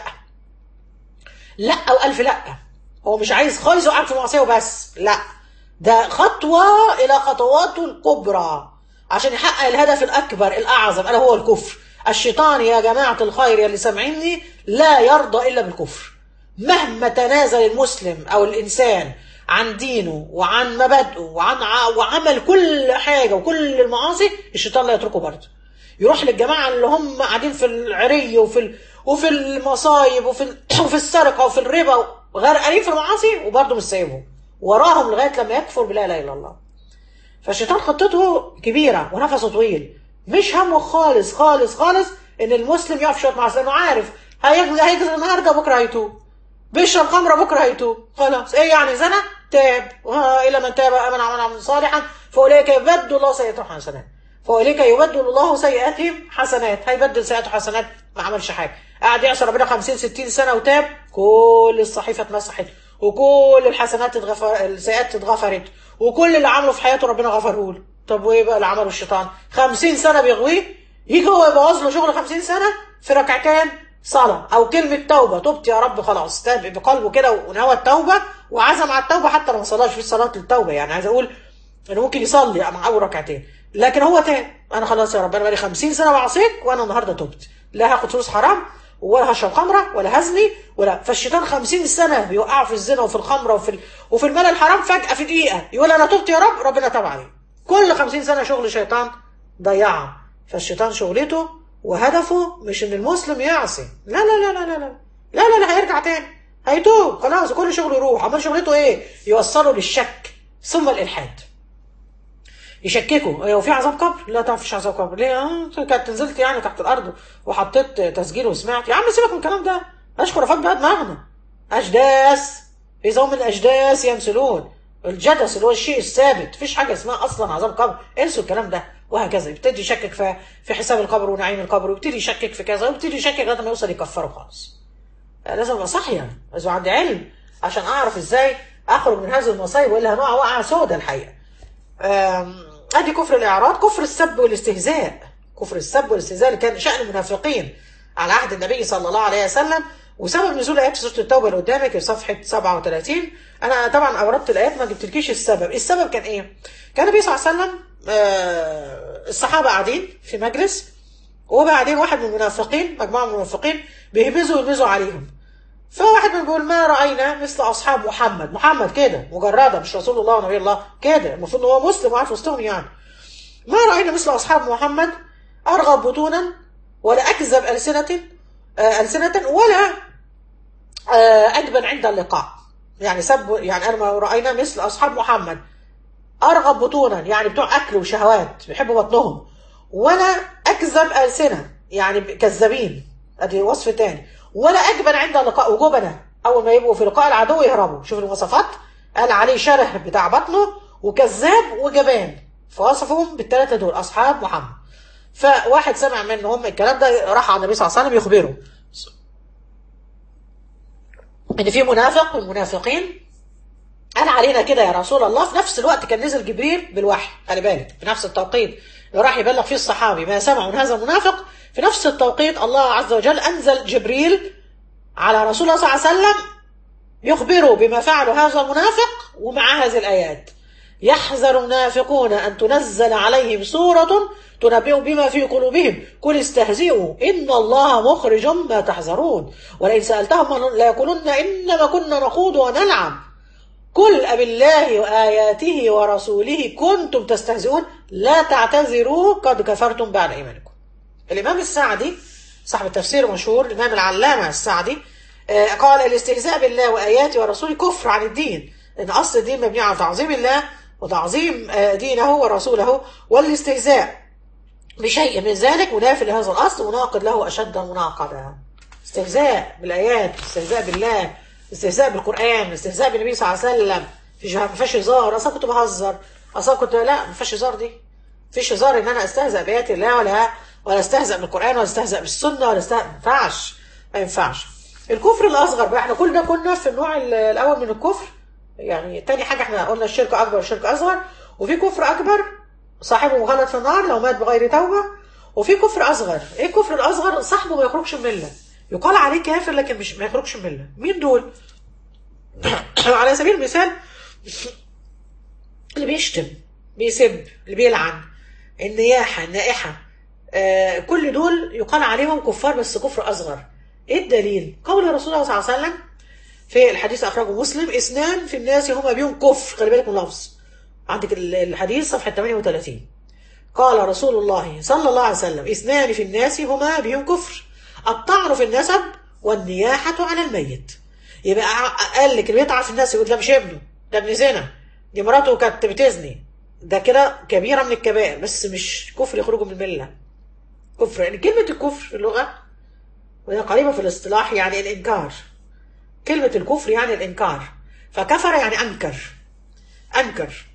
لا او الف لا. هو مش عايز خالص يوقعك في المعصيه وبس، لا، ده خطوه الى خطواته الكبرى عشان يحقق الهدف الاكبر الاعظم الا هو الكفر. الشيطان يا جماعه الخير يا اللي سامعيني لا يرضى الا بالكفر. مهما تنازل المسلم او الانسان عن دينه وعن مبادئه وعن ع... وعمل كل حاجه وكل المعاصي، الشيطان لا يتركه برضه. يروح للجماعه اللي هم قاعدين في العري وفي ال... وفي المصايب وفي ال... وفي السرقه وفي الربا غرقانين في المعاصي وبرضه مش سايبهم وراهم لغايه لما يكفر بلا اله الا الله. فالشيطان خطته كبيره ونفسه طويل، مش همه خالص خالص خالص ان المسلم يقف شويه معاصي، لانه عارف هيجري هيجري النهارده بكره هيتوب، بيشرب خمره بكره هيتوب، خلاص ايه يعني زنا تاب، الى من تاب امن عملا صالحا فاولئك يبدل الله سيئاتهم حسنات، فاولئك يبدل الله سيئاتهم حسنات. هيبدل سيئاته حسنات، ما عملش حاجه، قاعد يعصي ربنا خمسين ستين سنه وتاب، كل الصحيفه اتمسحت وكل الحسنات اتغفر، السيئات اتغفرت، وكل اللي عمله في حياته ربنا غفره له. طب وايه بقى اللي عمله الشيطان؟ خمسين سنه بيغويه، يجي هو يبوظ له شغل خمسين سنه في ركعتين صلاه او كلمه توبه، تبت يا رب خلاص، تاب بقلبه كده ونوى التوبه وعزم على التوبه، حتى لو ما صلاش في صلاه التوبه. يعني عايز اقول انه ممكن يصلي مع اول ركعتين، لكن هو تاب. انا خلاص يا رب انا بقالي خمسين سنه بعصيك وانا النهارده تبت، لا هاخد فلوس حرام ولا هشرب خمره ولا هزني ولا. فالشيطان خمسين سنه بيوقعوا في الزنا وفي الخمره وفي ال... وفي المال الحرام، فجاه في دقيقه يقول انا تبت يا رب، ربنا تاب عليه. كل خمسين سنه شغل شيطان ضيعها. فالشيطان شغلته وهدفه مش ان المسلم يعصي، لا لا لا لا لا لا لا لا, لا هيرجع تاني، هيتوب خلاص وكل شغله يروح. امال شغلته ايه؟ يوصله للشك ثم الالحاد، يشككوا هو في عذاب قبر؟ لا طبعا مفيش عذاب قبر. ليه؟ اه كانت نزلت يعني تحت الارض وحطيت تسجيل وسمعت. يا عم سيبك من الكلام ده، مش خرافات بقى دماغنا. اجداث، اذا هم الاجداث يمثلون الجدث اللي هو الشيء الثابت، مفيش حاجه اسمها اصلا عذاب قبر، انسوا الكلام ده. وهكذا يبتدي يشكك في في حساب القبر ونعيم القبر، ويبتدي يشكك في كذا، ويبتدي يشكك لغايه ما يوصل يكفره خالص. لازم ابقى صاحيه، لازم عندي علم عشان اعرف ازاي اخرج من هذه المصايب، والا هنقع وقعه سودة الحقيقه. ادي كفر الاعراض. كفر السب والاستهزاء، كفر السب والاستهزاء اللي كان شأن المنافقين على عهد النبي صلى الله عليه وسلم. وسبب نزول ايات سوره التوبه اللي قدامك في صفحه سبعة وثلاثين. انا طبعا اوردت الايات ما جبتلكيش السبب. السبب كان ايه؟ كان النبي صلى الله عليه وسلم آه الصحابه قاعدين في مجلس، وبعدين واحد من المنافقين، مجموعه من المنافقين بيهبزوا ويلمزوا عليهم. فواحد منهم بيقول ما راينا مثل اصحاب محمد، محمد كده مجرده مش رسول الله ونبي الله كده، المفروض ان هو مسلم وقاعد في وسطهم يعني. ما راينا مثل اصحاب محمد ارغب بطونا ولا اكذب السنه آه السنه ولا آه اجبن عند اللقاء. يعني سب، يعني انا ما راينا مثل اصحاب محمد ارغب بطونا، يعني بتوع اكل وشهوات بيحبوا بطنهم، ولا اكذب السنه يعني كذابين، ادي وصف تاني، ولا اجبن عند اللقاء، وجبنه اول ما يبقوا في لقاء العدو يهربوا. شوف المواصفات، قال عليه شره بتاع بطنه وكذاب وجبان، فوصفهم بالثلاثه دول اصحاب محمد. فواحد سمع منهم الكلام ده راح على النبي صلى الله عليه وسلم يخبره ان في منافق من المنافقين قال علينا كده يا رسول الله. في نفس الوقت كان نزل جبريل بالوحي، خلي بالك، في نفس التوقيت اللي راح يبلغ فيه الصحابي ما سمعوا من هذا المنافق، في نفس التوقيت الله عز وجل انزل جبريل على رسول الله صلى الله عليه وسلم يخبره بما فعل هذا المنافق ومع هذه الايات. يحذر المنافقون أن تنزل عليهم سورة تنبئ بما في قلوبهم قل استهزئوا إن الله مخرج ما تحذرون ولئن سألتهم ليقولن إنما كنا نخوض ونلعب قل أبالله وآياته ورسوله كنتم تستهزئون لا تعتذروا قد كفرتم بعد إيمانكم. الإمام السعدي صاحب التفسير المشهور الإمام العلامة السعدي قال الاستهزاء بالله وآياته ورسوله كفر عن الدين، لأن أصل الدين مبني على تعظيم الله وتعظيم دينه ورسوله، والاستهزاء بشيء من ذلك منافي لهذا الأصل مناقض له أشد مناقضة. استهزاء بالآيات، استهزاء بالله، استهزاء بالقرآن، استهزاء بالنبي صلى الله عليه وسلم، ما فيش هزار. أصلا كنت بهزر، أصلا كنت لا ما فيش هزار، دي ما فيش هزار إن أنا استهزأ بآيات الله ولا ولا استهزأ بالقرآن ولا استهزأ بالسنة ولا استهزأ، ما ينفعش ما ينفعش. الكفر الأصغر بقى احنا كل ده كنا في النوع الأول من الكفر، يعني تاني حاجة احنا قلنا الشرك أكبر والشرك أصغر، وفي كفر أكبر صاحبه مخلد في النار لو مات بغير توبة، وفي كفر أصغر. إيه الكفر الأصغر؟ صاحبه ما يخرجش من الملة، يقال عليه كافر لكن مش ما يخرجش من الملة. مين دول؟ على سبيل المثال اللي بيشتم، بيسب، اللي بيلعن، النياحة، النائحة، آه كل دول يقال عليهم كفار بس كفر أصغر. إيه الدليل؟ قول رسول الله صلى الله عليه وسلم في الحديث أخرجه مسلم اثنان في الناس هما بيهم كفر، خلي بالك من اللفظ، عندك الحديث صفحة ثمانية وثلاثين. قال رسول الله صلى الله عليه وسلم اثنان في الناس هما بهم كفر الطعن في النسب والنياحة على الميت. يبقى قال لك اللي بيطعن في الناس يقول ده مش ابنه، ده ابن زنا، دي مراته كانت بتزني، ده كده كبيرة من الكبائر بس مش كفر يخرجوا من الملة. كفر يعني كلمة الكفر في اللغة وهي قريبة في الاصطلاح يعني الإنكار. كلمة الكفر يعني الإنكار، فكفر يعني أنكر، أنكر.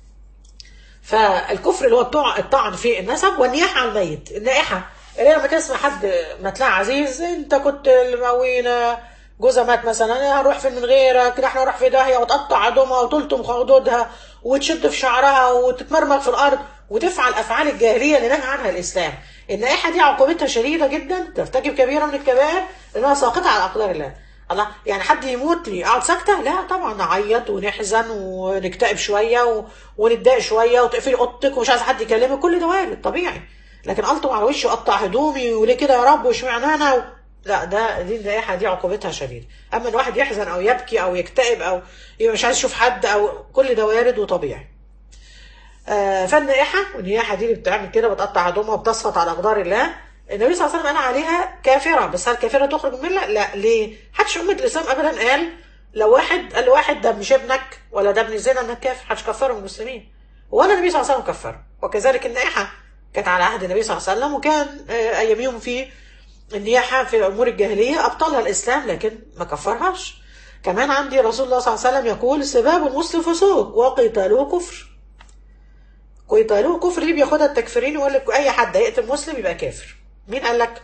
فالكفر اللي هو الطعن في النسب والنياحة على الميت. النائحة اللي لما تسمع حد متلاع عزيز، انت كنت الموينة جوزها مات مثلا، هنروح فين من غيرك كده، احنا نروح في داهية، وتقطع عظمها وتلطم خدودها وتشد في شعرها وتتمرمغ في الأرض وتفعل أفعال الجاهلية اللي نهى عنها الإسلام. النائحة دي عقوبتها شديدة جدا، ترتكب كبيرة من الكبائر لأنها ساقطة على أقدار الله. الله يعني حد يموت لي اقعد ساكته؟ لا طبعا، نعيط ونحزن ونكتئب شويه و... ونتضايق شويه وتقفلي اوضتك ومش عايز حد يكلمك، كل ده وارد طبيعي. لكن الطم على وشي وقطع هدومي وليه كده يا رب واشمعنى انا و... لا، ده دي النائحه دي عقوبتها شديده. اما ان واحد يحزن او يبكي او يكتئب او يبقى مش عايز يشوف حد او كل ده وارد وطبيعي. آه فالنائحه والنياحه دي اللي بتعمل كده بتقطع هدومها وبتسقط على اقدار الله، النبي صلى الله عليه وسلم قال عليها كافرة. بس هل كافرة تخرج من الملة؟ لا. ليه؟ حدش أمة الإسلام أبدا قال لو واحد قال لواحد ده مش ابنك ولا ده ابن زنا انك كافر، حدش كفره من المسلمين، ولا النبي صلى الله عليه وسلم كفره. وكذلك النائحة كانت على عهد النبي صلى الله عليه وسلم، وكان أياميهم في النياحة في أمور الجاهلية أبطلها الإسلام لكن ما كفرهاش. كمان عندي رسول الله صلى الله عليه وسلم يقول سباب المسلم فسوق وقتاله كفر. قتاله كفر دي بياخدها التكفيرين ويقول لك أي حد هيقتل مسلم يبقى كافر. مين قال لك؟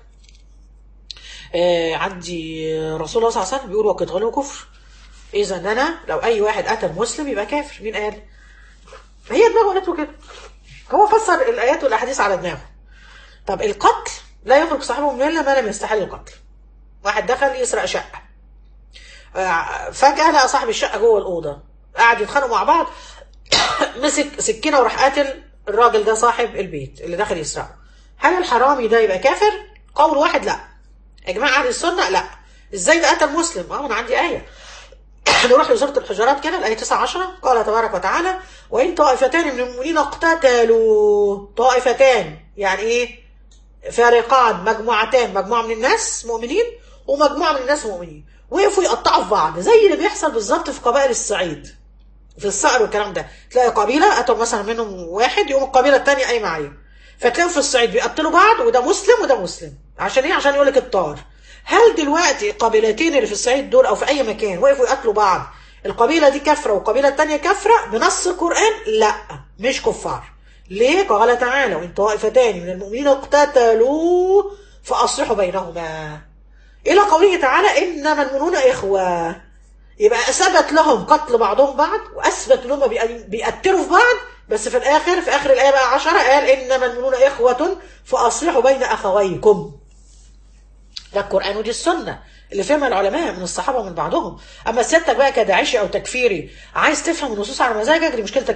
آه عندي رسول الله صلى الله عليه وسلم بيقول وقتاله كفر، إذا أنا لو أي واحد قتل مسلم يبقى كافر. مين قال؟ هي دماغه قالت له كده، هو فسر الآيات والأحاديث على دماغه. طب القتل لا يخرج صاحبه من الملة ما لم يستحل القتل. واحد دخل يسرق شقة، آه فجأة لقى صاحب الشقة جوه الأوضة، قاعد يتخانقوا مع بعض، مسك سكينة وراح قاتل الراجل ده صاحب البيت اللي دخل يسرقه. هل الحرامي ده يبقى كافر؟ قول واحد لا. يا جماعة أهل السنة لا. ازاي ده قتل مسلم؟ اه انا عندي آية نروح لسورة الحجرات كده الآية تسعة عشر، قال تبارك وتعالى وإن طائفتان من المؤمنين اقتتلوا. طائفتان يعني ايه؟ فريقان، مجموعتان، مجموعة من الناس مؤمنين ومجموعة من الناس مؤمنين، وقفوا يقطعوا في بعض زي اللي بيحصل بالظبط في قبائل الصعيد في الصقر والكلام ده. تلاقي قبيلة قتل مثلا منهم واحد، يقوم القبيلة الثانية قايمة عليه، فتلاقوا في الصعيد بيقتلوا بعض، وده مسلم وده مسلم. عشان ايه؟ عشان يقول لك الطار. هل دلوقتي القبيلتين اللي في الصعيد دول او في اي مكان وقفوا يقتلوا بعض القبيلة دي كافرة والقبيلة الثانية كافرة بنص القرآن؟ لا، مش كفار. ليه؟ قال تعالى وإن طائفتان من المؤمنين اقتتلوا فأصلحوا بينهما، إلى قوله تعالى إنما المؤمنون إخوة. يبقى أثبت لهم قتل بعضهم بعض، وأثبت لهم بيقتلوا في بعض، بس في الآخر في آخر الآية بقى عشرة قال إنما المؤمنون إخوة فأصلحوا بين أخويكم. ده القرآن ودي السنة اللي فهمها العلماء من الصحابة ومن بعضهم. أما سيادتك بقى كداعشي أو تكفيري عايز تفهم النصوص على مزاجك، دي مشكلتك أنت.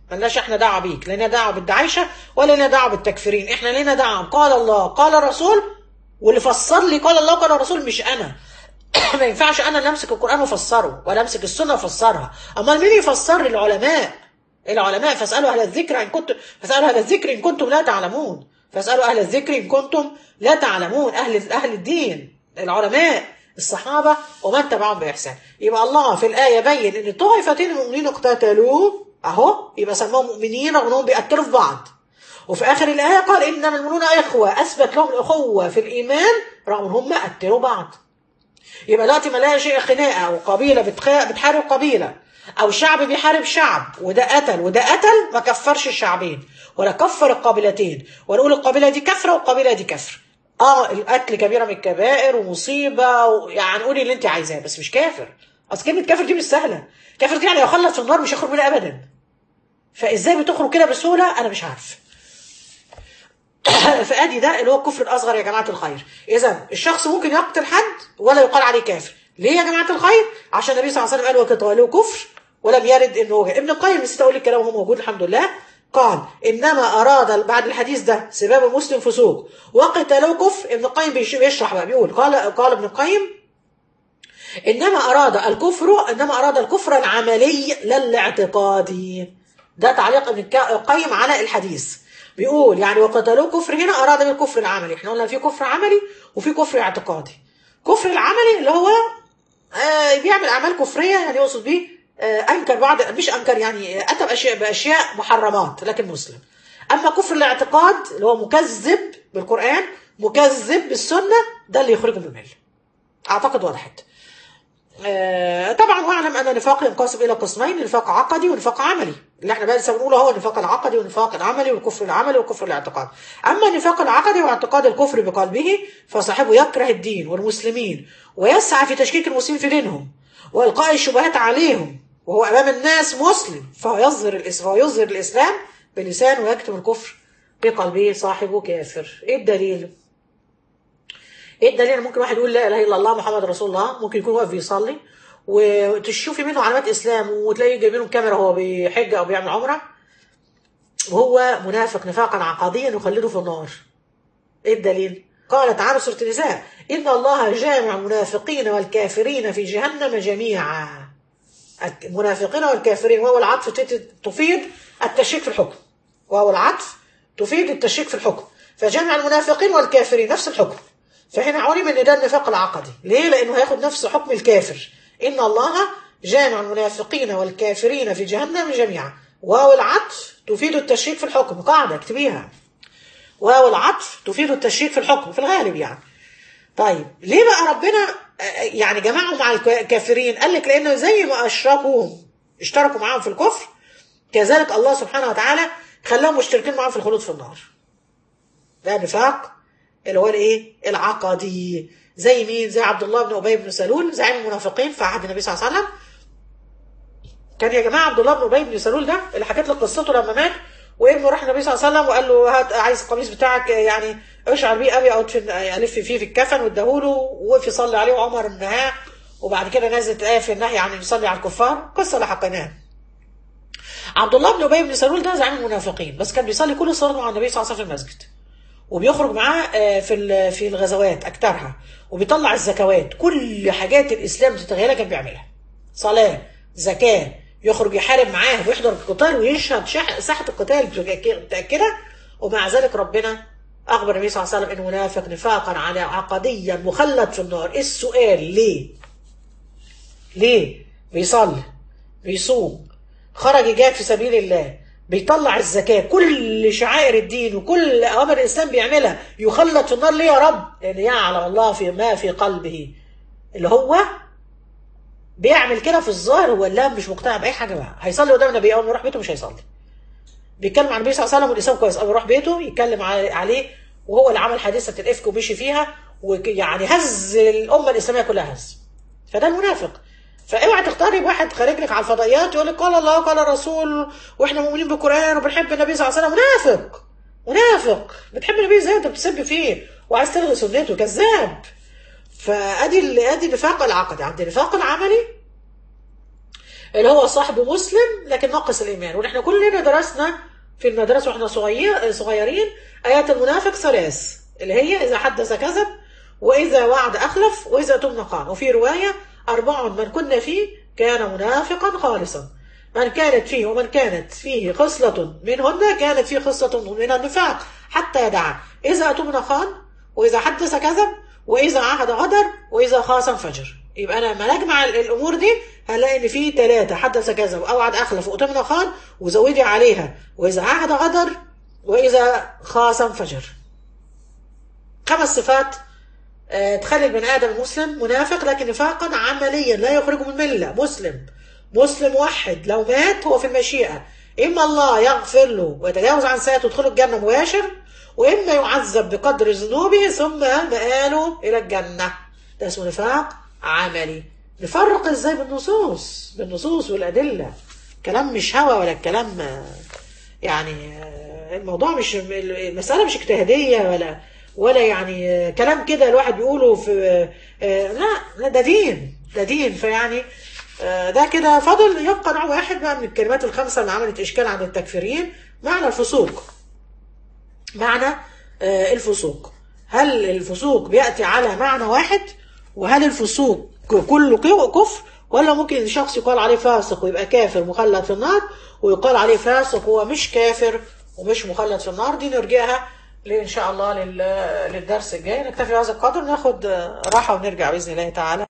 ملناش احنا دعوه بيك، لنا دعوه بالدعايشه ولا لنا دعوه بالتكفيرين، احنا لنا دعوه قال الله قال الرسول، واللي فسر لي قال الله قال الرسول مش انا. ما ينفعش انا اللي امسك القران وافسره ولا امسك السنه وافسرها، امال مين يفسر لي؟ العلماء. العلماء فاسالوا اهل الذكر ان كنتم فاسالوا اهل الذكر ان كنتم لا تعلمون، فاسالوا اهل الذكر ان كنتم لا تعلمون، اهل اهل الدين العلماء الصحابه ومن تبعهم باحسان. يبقى الله في الايه بين ان طائفتين المؤمنين اقتتلوا اهو، يبقى سموهم مؤمنين رغم انهم بيقتلوا في بعض. وفي اخر الايه قال انما المؤمنون اخوه، اثبت لهم الاخوه في الايمان رغم انهم قتلوا بعض. يبقى دلوقتي ما لا شيء خناقه او قبيله بتحارب قبيله او شعب بيحارب شعب وده قتل وده قتل، ما كفرش الشعبين ولا كفر القبيلتين ولا نقول القبيله دي كفره والقبيله دي كفر. اه القتل كبيره من الكبائر ومصيبه و... يعني قولي اللي انت عايزاه بس مش كافر. اصل كلمه كافر دي مش سهله، كافر دي يعني يخلص في النار مش يخرج منها ابدا. فازاي بتخرج كده بسهوله؟ انا مش عارف. فادي ده اللي هو الكفر الاصغر يا جماعه الخير. اذا الشخص ممكن يقتل حد ولا يقال عليه كافر. ليه يا جماعه الخير؟ عشان النبي صلى الله عليه وسلم قال وقتاله كفر ولم يرد انه وجه. ابن القيم نسيت اقول الكلام وهو موجود الحمد لله، قال انما اراد بعد الحديث ده سباب المسلم فسوق وقتله كفر. ابن القيم بيشرح بقى بيقول قال قال ابن القيم انما اراد الكفر انما اراد الكفر العملي لا الاعتقادي. ده تعليق ابن القيم على الحديث، بيقول يعني وقتلوه كفر هنا اراد بالكفر العملي. احنا قلنا في كفر عملي وفي كفر اعتقادي. كفر العملي اللي هو آه بيعمل اعمال كفريه، يعني يقصد بيه آه انكر بعض، مش انكر يعني اتى باشياء باشياء محرمات لكن مسلم. اما كفر الاعتقاد اللي هو مكذب بالقران مكذب بالسنه، ده اللي يخرجه من المله. اعتقد وضحت. آه طبعا واعلم ان النفاق ينقسم الى قسمين، نفاق عقدي ونفاق عملي. اللي احنا بقى لسه بنقوله هو النفاق العقدي والنفاق العملي والكفر العملي والكفر الاعتقادي. اما النفاق العقدي واعتقاد الكفر بقلبه فصاحبه يكره الدين والمسلمين ويسعى في تشكيك المسلمين في دينهم والقاء الشبهات عليهم، وهو امام الناس مسلم فهو يظهر الاسلام فهو يظهر الاسلام بلسانه ويكتم الكفر بقلبه، صاحبه كافر. ايه الدليل؟ ايه الدليل؟ ممكن واحد يقول لا اله الا الله محمد رسول الله، ممكن يكون واقف بيصلي وتشوفي منه علامات اسلام وتلاقيه جايبين له كاميرا وهو بيحج او بيعمل عمره وهو منافق نفاقا عقديا يخلده في النار. ايه الدليل؟ قال تعالى سوره النساء ان الله جامع المنافقين والكافرين في جهنم جميعا. المنافقين والكافرين وهو العطف تفيد التشريك في الحكم، وهو العطف تفيد التشريك في الحكم، فجامع المنافقين والكافرين نفس الحكم. فهنا علم ان ده النفاق العقدي. ليه؟ لانه هياخد نفس حكم الكافر. ان الله جامع المنافقين والكافرين في جهنم جميعا. واو العطف تفيد التشريك في الحكم، قاعده اكتبيها. واو العطف تفيد التشريك في الحكم في الغالب يعني. طيب ليه بقى ربنا يعني جمعهم مع الكافرين؟ قال لك لانه زي ما اشركوا اشتركوا معاهم في الكفر كذلك الله سبحانه وتعالى خلاهم مشتركين معاهم في الخلود في النار. ده نفاق اللي هو الايه؟ العقدي. زي مين؟ زي عبد الله بن ابي بن سلول زعيم المنافقين في عهد النبي صلى الله عليه وسلم. كان يا جماعه عبد الله بن ابي بن سلول ده اللي حكيت لك قصته لما مات وابنه راح النبي صلى الله عليه وسلم وقال له هات عايز القميص بتاعك يعني اشعر بيه ابي او الف فيه في الكفن واداهوله، ووقف يصلي عليه وعمر النهاه، وبعد كده نزلت ايه في النهي عن يصلي على الكفار، قصه اللي حكيناها. عبد الله بن ابي بن سلول ده زعيم المنافقين، بس كان بيصلي كل الصلاه مع النبي صلى الله عليه وسلم في المسجد، وبيخرج معاه في في الغزوات اكترها، وبيطلع الزكوات، كل حاجات الاسلام تتخيلها كان بيعملها، صلاه زكاه، يخرج يحارب معاه ويحضر القتال ويشهد ساحه القتال متاكده. ومع ذلك ربنا اخبر النبي صلى الله عليه وسلم انه منافق نفاقا على عقديا مخلد في النار. ايه السؤال؟ ليه؟ ليه بيصلي بيصوم خرج يجاهد في سبيل الله بيطلع الزكاة، كل شعائر الدين وكل أوامر الإسلام بيعملها، يخلد في النار ليه يا رب؟ لأن يعلم الله في ما في قلبه. اللي هو بيعمل كده في الظاهر هو لا مش مقتنع بأي حاجة بقى. هيصلي قدام النبي أول ما يروح بيته مش هيصلي. بيتكلم عن النبي صلى الله عليه وسلم والإسلام كويس، أول ما يروح بيته يتكلم عليه وهو اللي عمل حادثة الإفك ومشي فيها ويعني هز الأمة الإسلامية كلها هز. فده المنافق. فاوعى تختاري واحد خارج لك على الفضائيات يقول لك قال الله وقال الرسول واحنا مؤمنين بالقران وبنحب النبي صلى الله عليه وسلم. منافق منافق. بتحب النبي ازاي انت بتسب فيه وعايز تلغي سنته؟ كذاب. فادي ادي النفاق العقدي. عند النفاق العملي اللي هو صاحب مسلم لكن ناقص الإيمان. ونحن كلنا درسنا في المدرسة واحنا صغير صغيرين آيات المنافق ثلاث، اللي هي إذا حدث كذب، وإذا وعد أخلف، وإذا اؤتمن خان. وفي رواية أربع من كنا فيه كان منافقا خالصا، من كانت فيه ومن كانت فيه خصلة منهن كانت فيه خصلة من النفاق حتى يدعها. إذا اؤتمن خان، وإذا حدث كذب، وإذا عهد غدر، وإذا خاصم فجر. يبقى أنا لما نجمع الأمور دي هنلاقي إن في ثلاثة: حدث كذب، أوعد أخلف، وأؤتمن خان، وزودي عليها وإذا عهد غدر، وإذا خاصم فجر. خمس صفات تخلي البني آدم المسلم منافق، لكن نفاقا عمليا لا يخرجه من الملة. مسلم مسلم موحد لو مات هو في المشيئة، إما الله يغفر له ويتجاوز عن سيئاته ويدخله الجنة مباشر، وإما يعذب بقدر ذنوبه ثم مآله إلى الجنة. ده اسمه نفاق عملي. نفرق إزاي؟ بالنصوص، بالنصوص والأدلة. كلام مش هوى ولا الكلام يعني، الموضوع مش، المسألة مش اجتهادية ولا ولا يعني كلام كده الواحد بيقوله في، لا ده دين، ده دين. فيعني ده كده فضل. يبقى نوع واحد بقى من الكلمات الخمسة اللي عملت إشكال عند التكفيرين، معنى الفسوق. معنى الفسوق، هل الفسوق بيأتي على معنى واحد؟ وهل الفسوق كله كفر، ولا ممكن شخص يقال عليه فاسق ويبقى كافر مخلد في النار، ويقال عليه فاسق هو مش كافر ومش مخلد في النار؟ دي نرجعها إن شاء الله للدرس الجاي. نكتفي بهذا القدر، ناخد راحة ونرجع بإذن الله تعالى.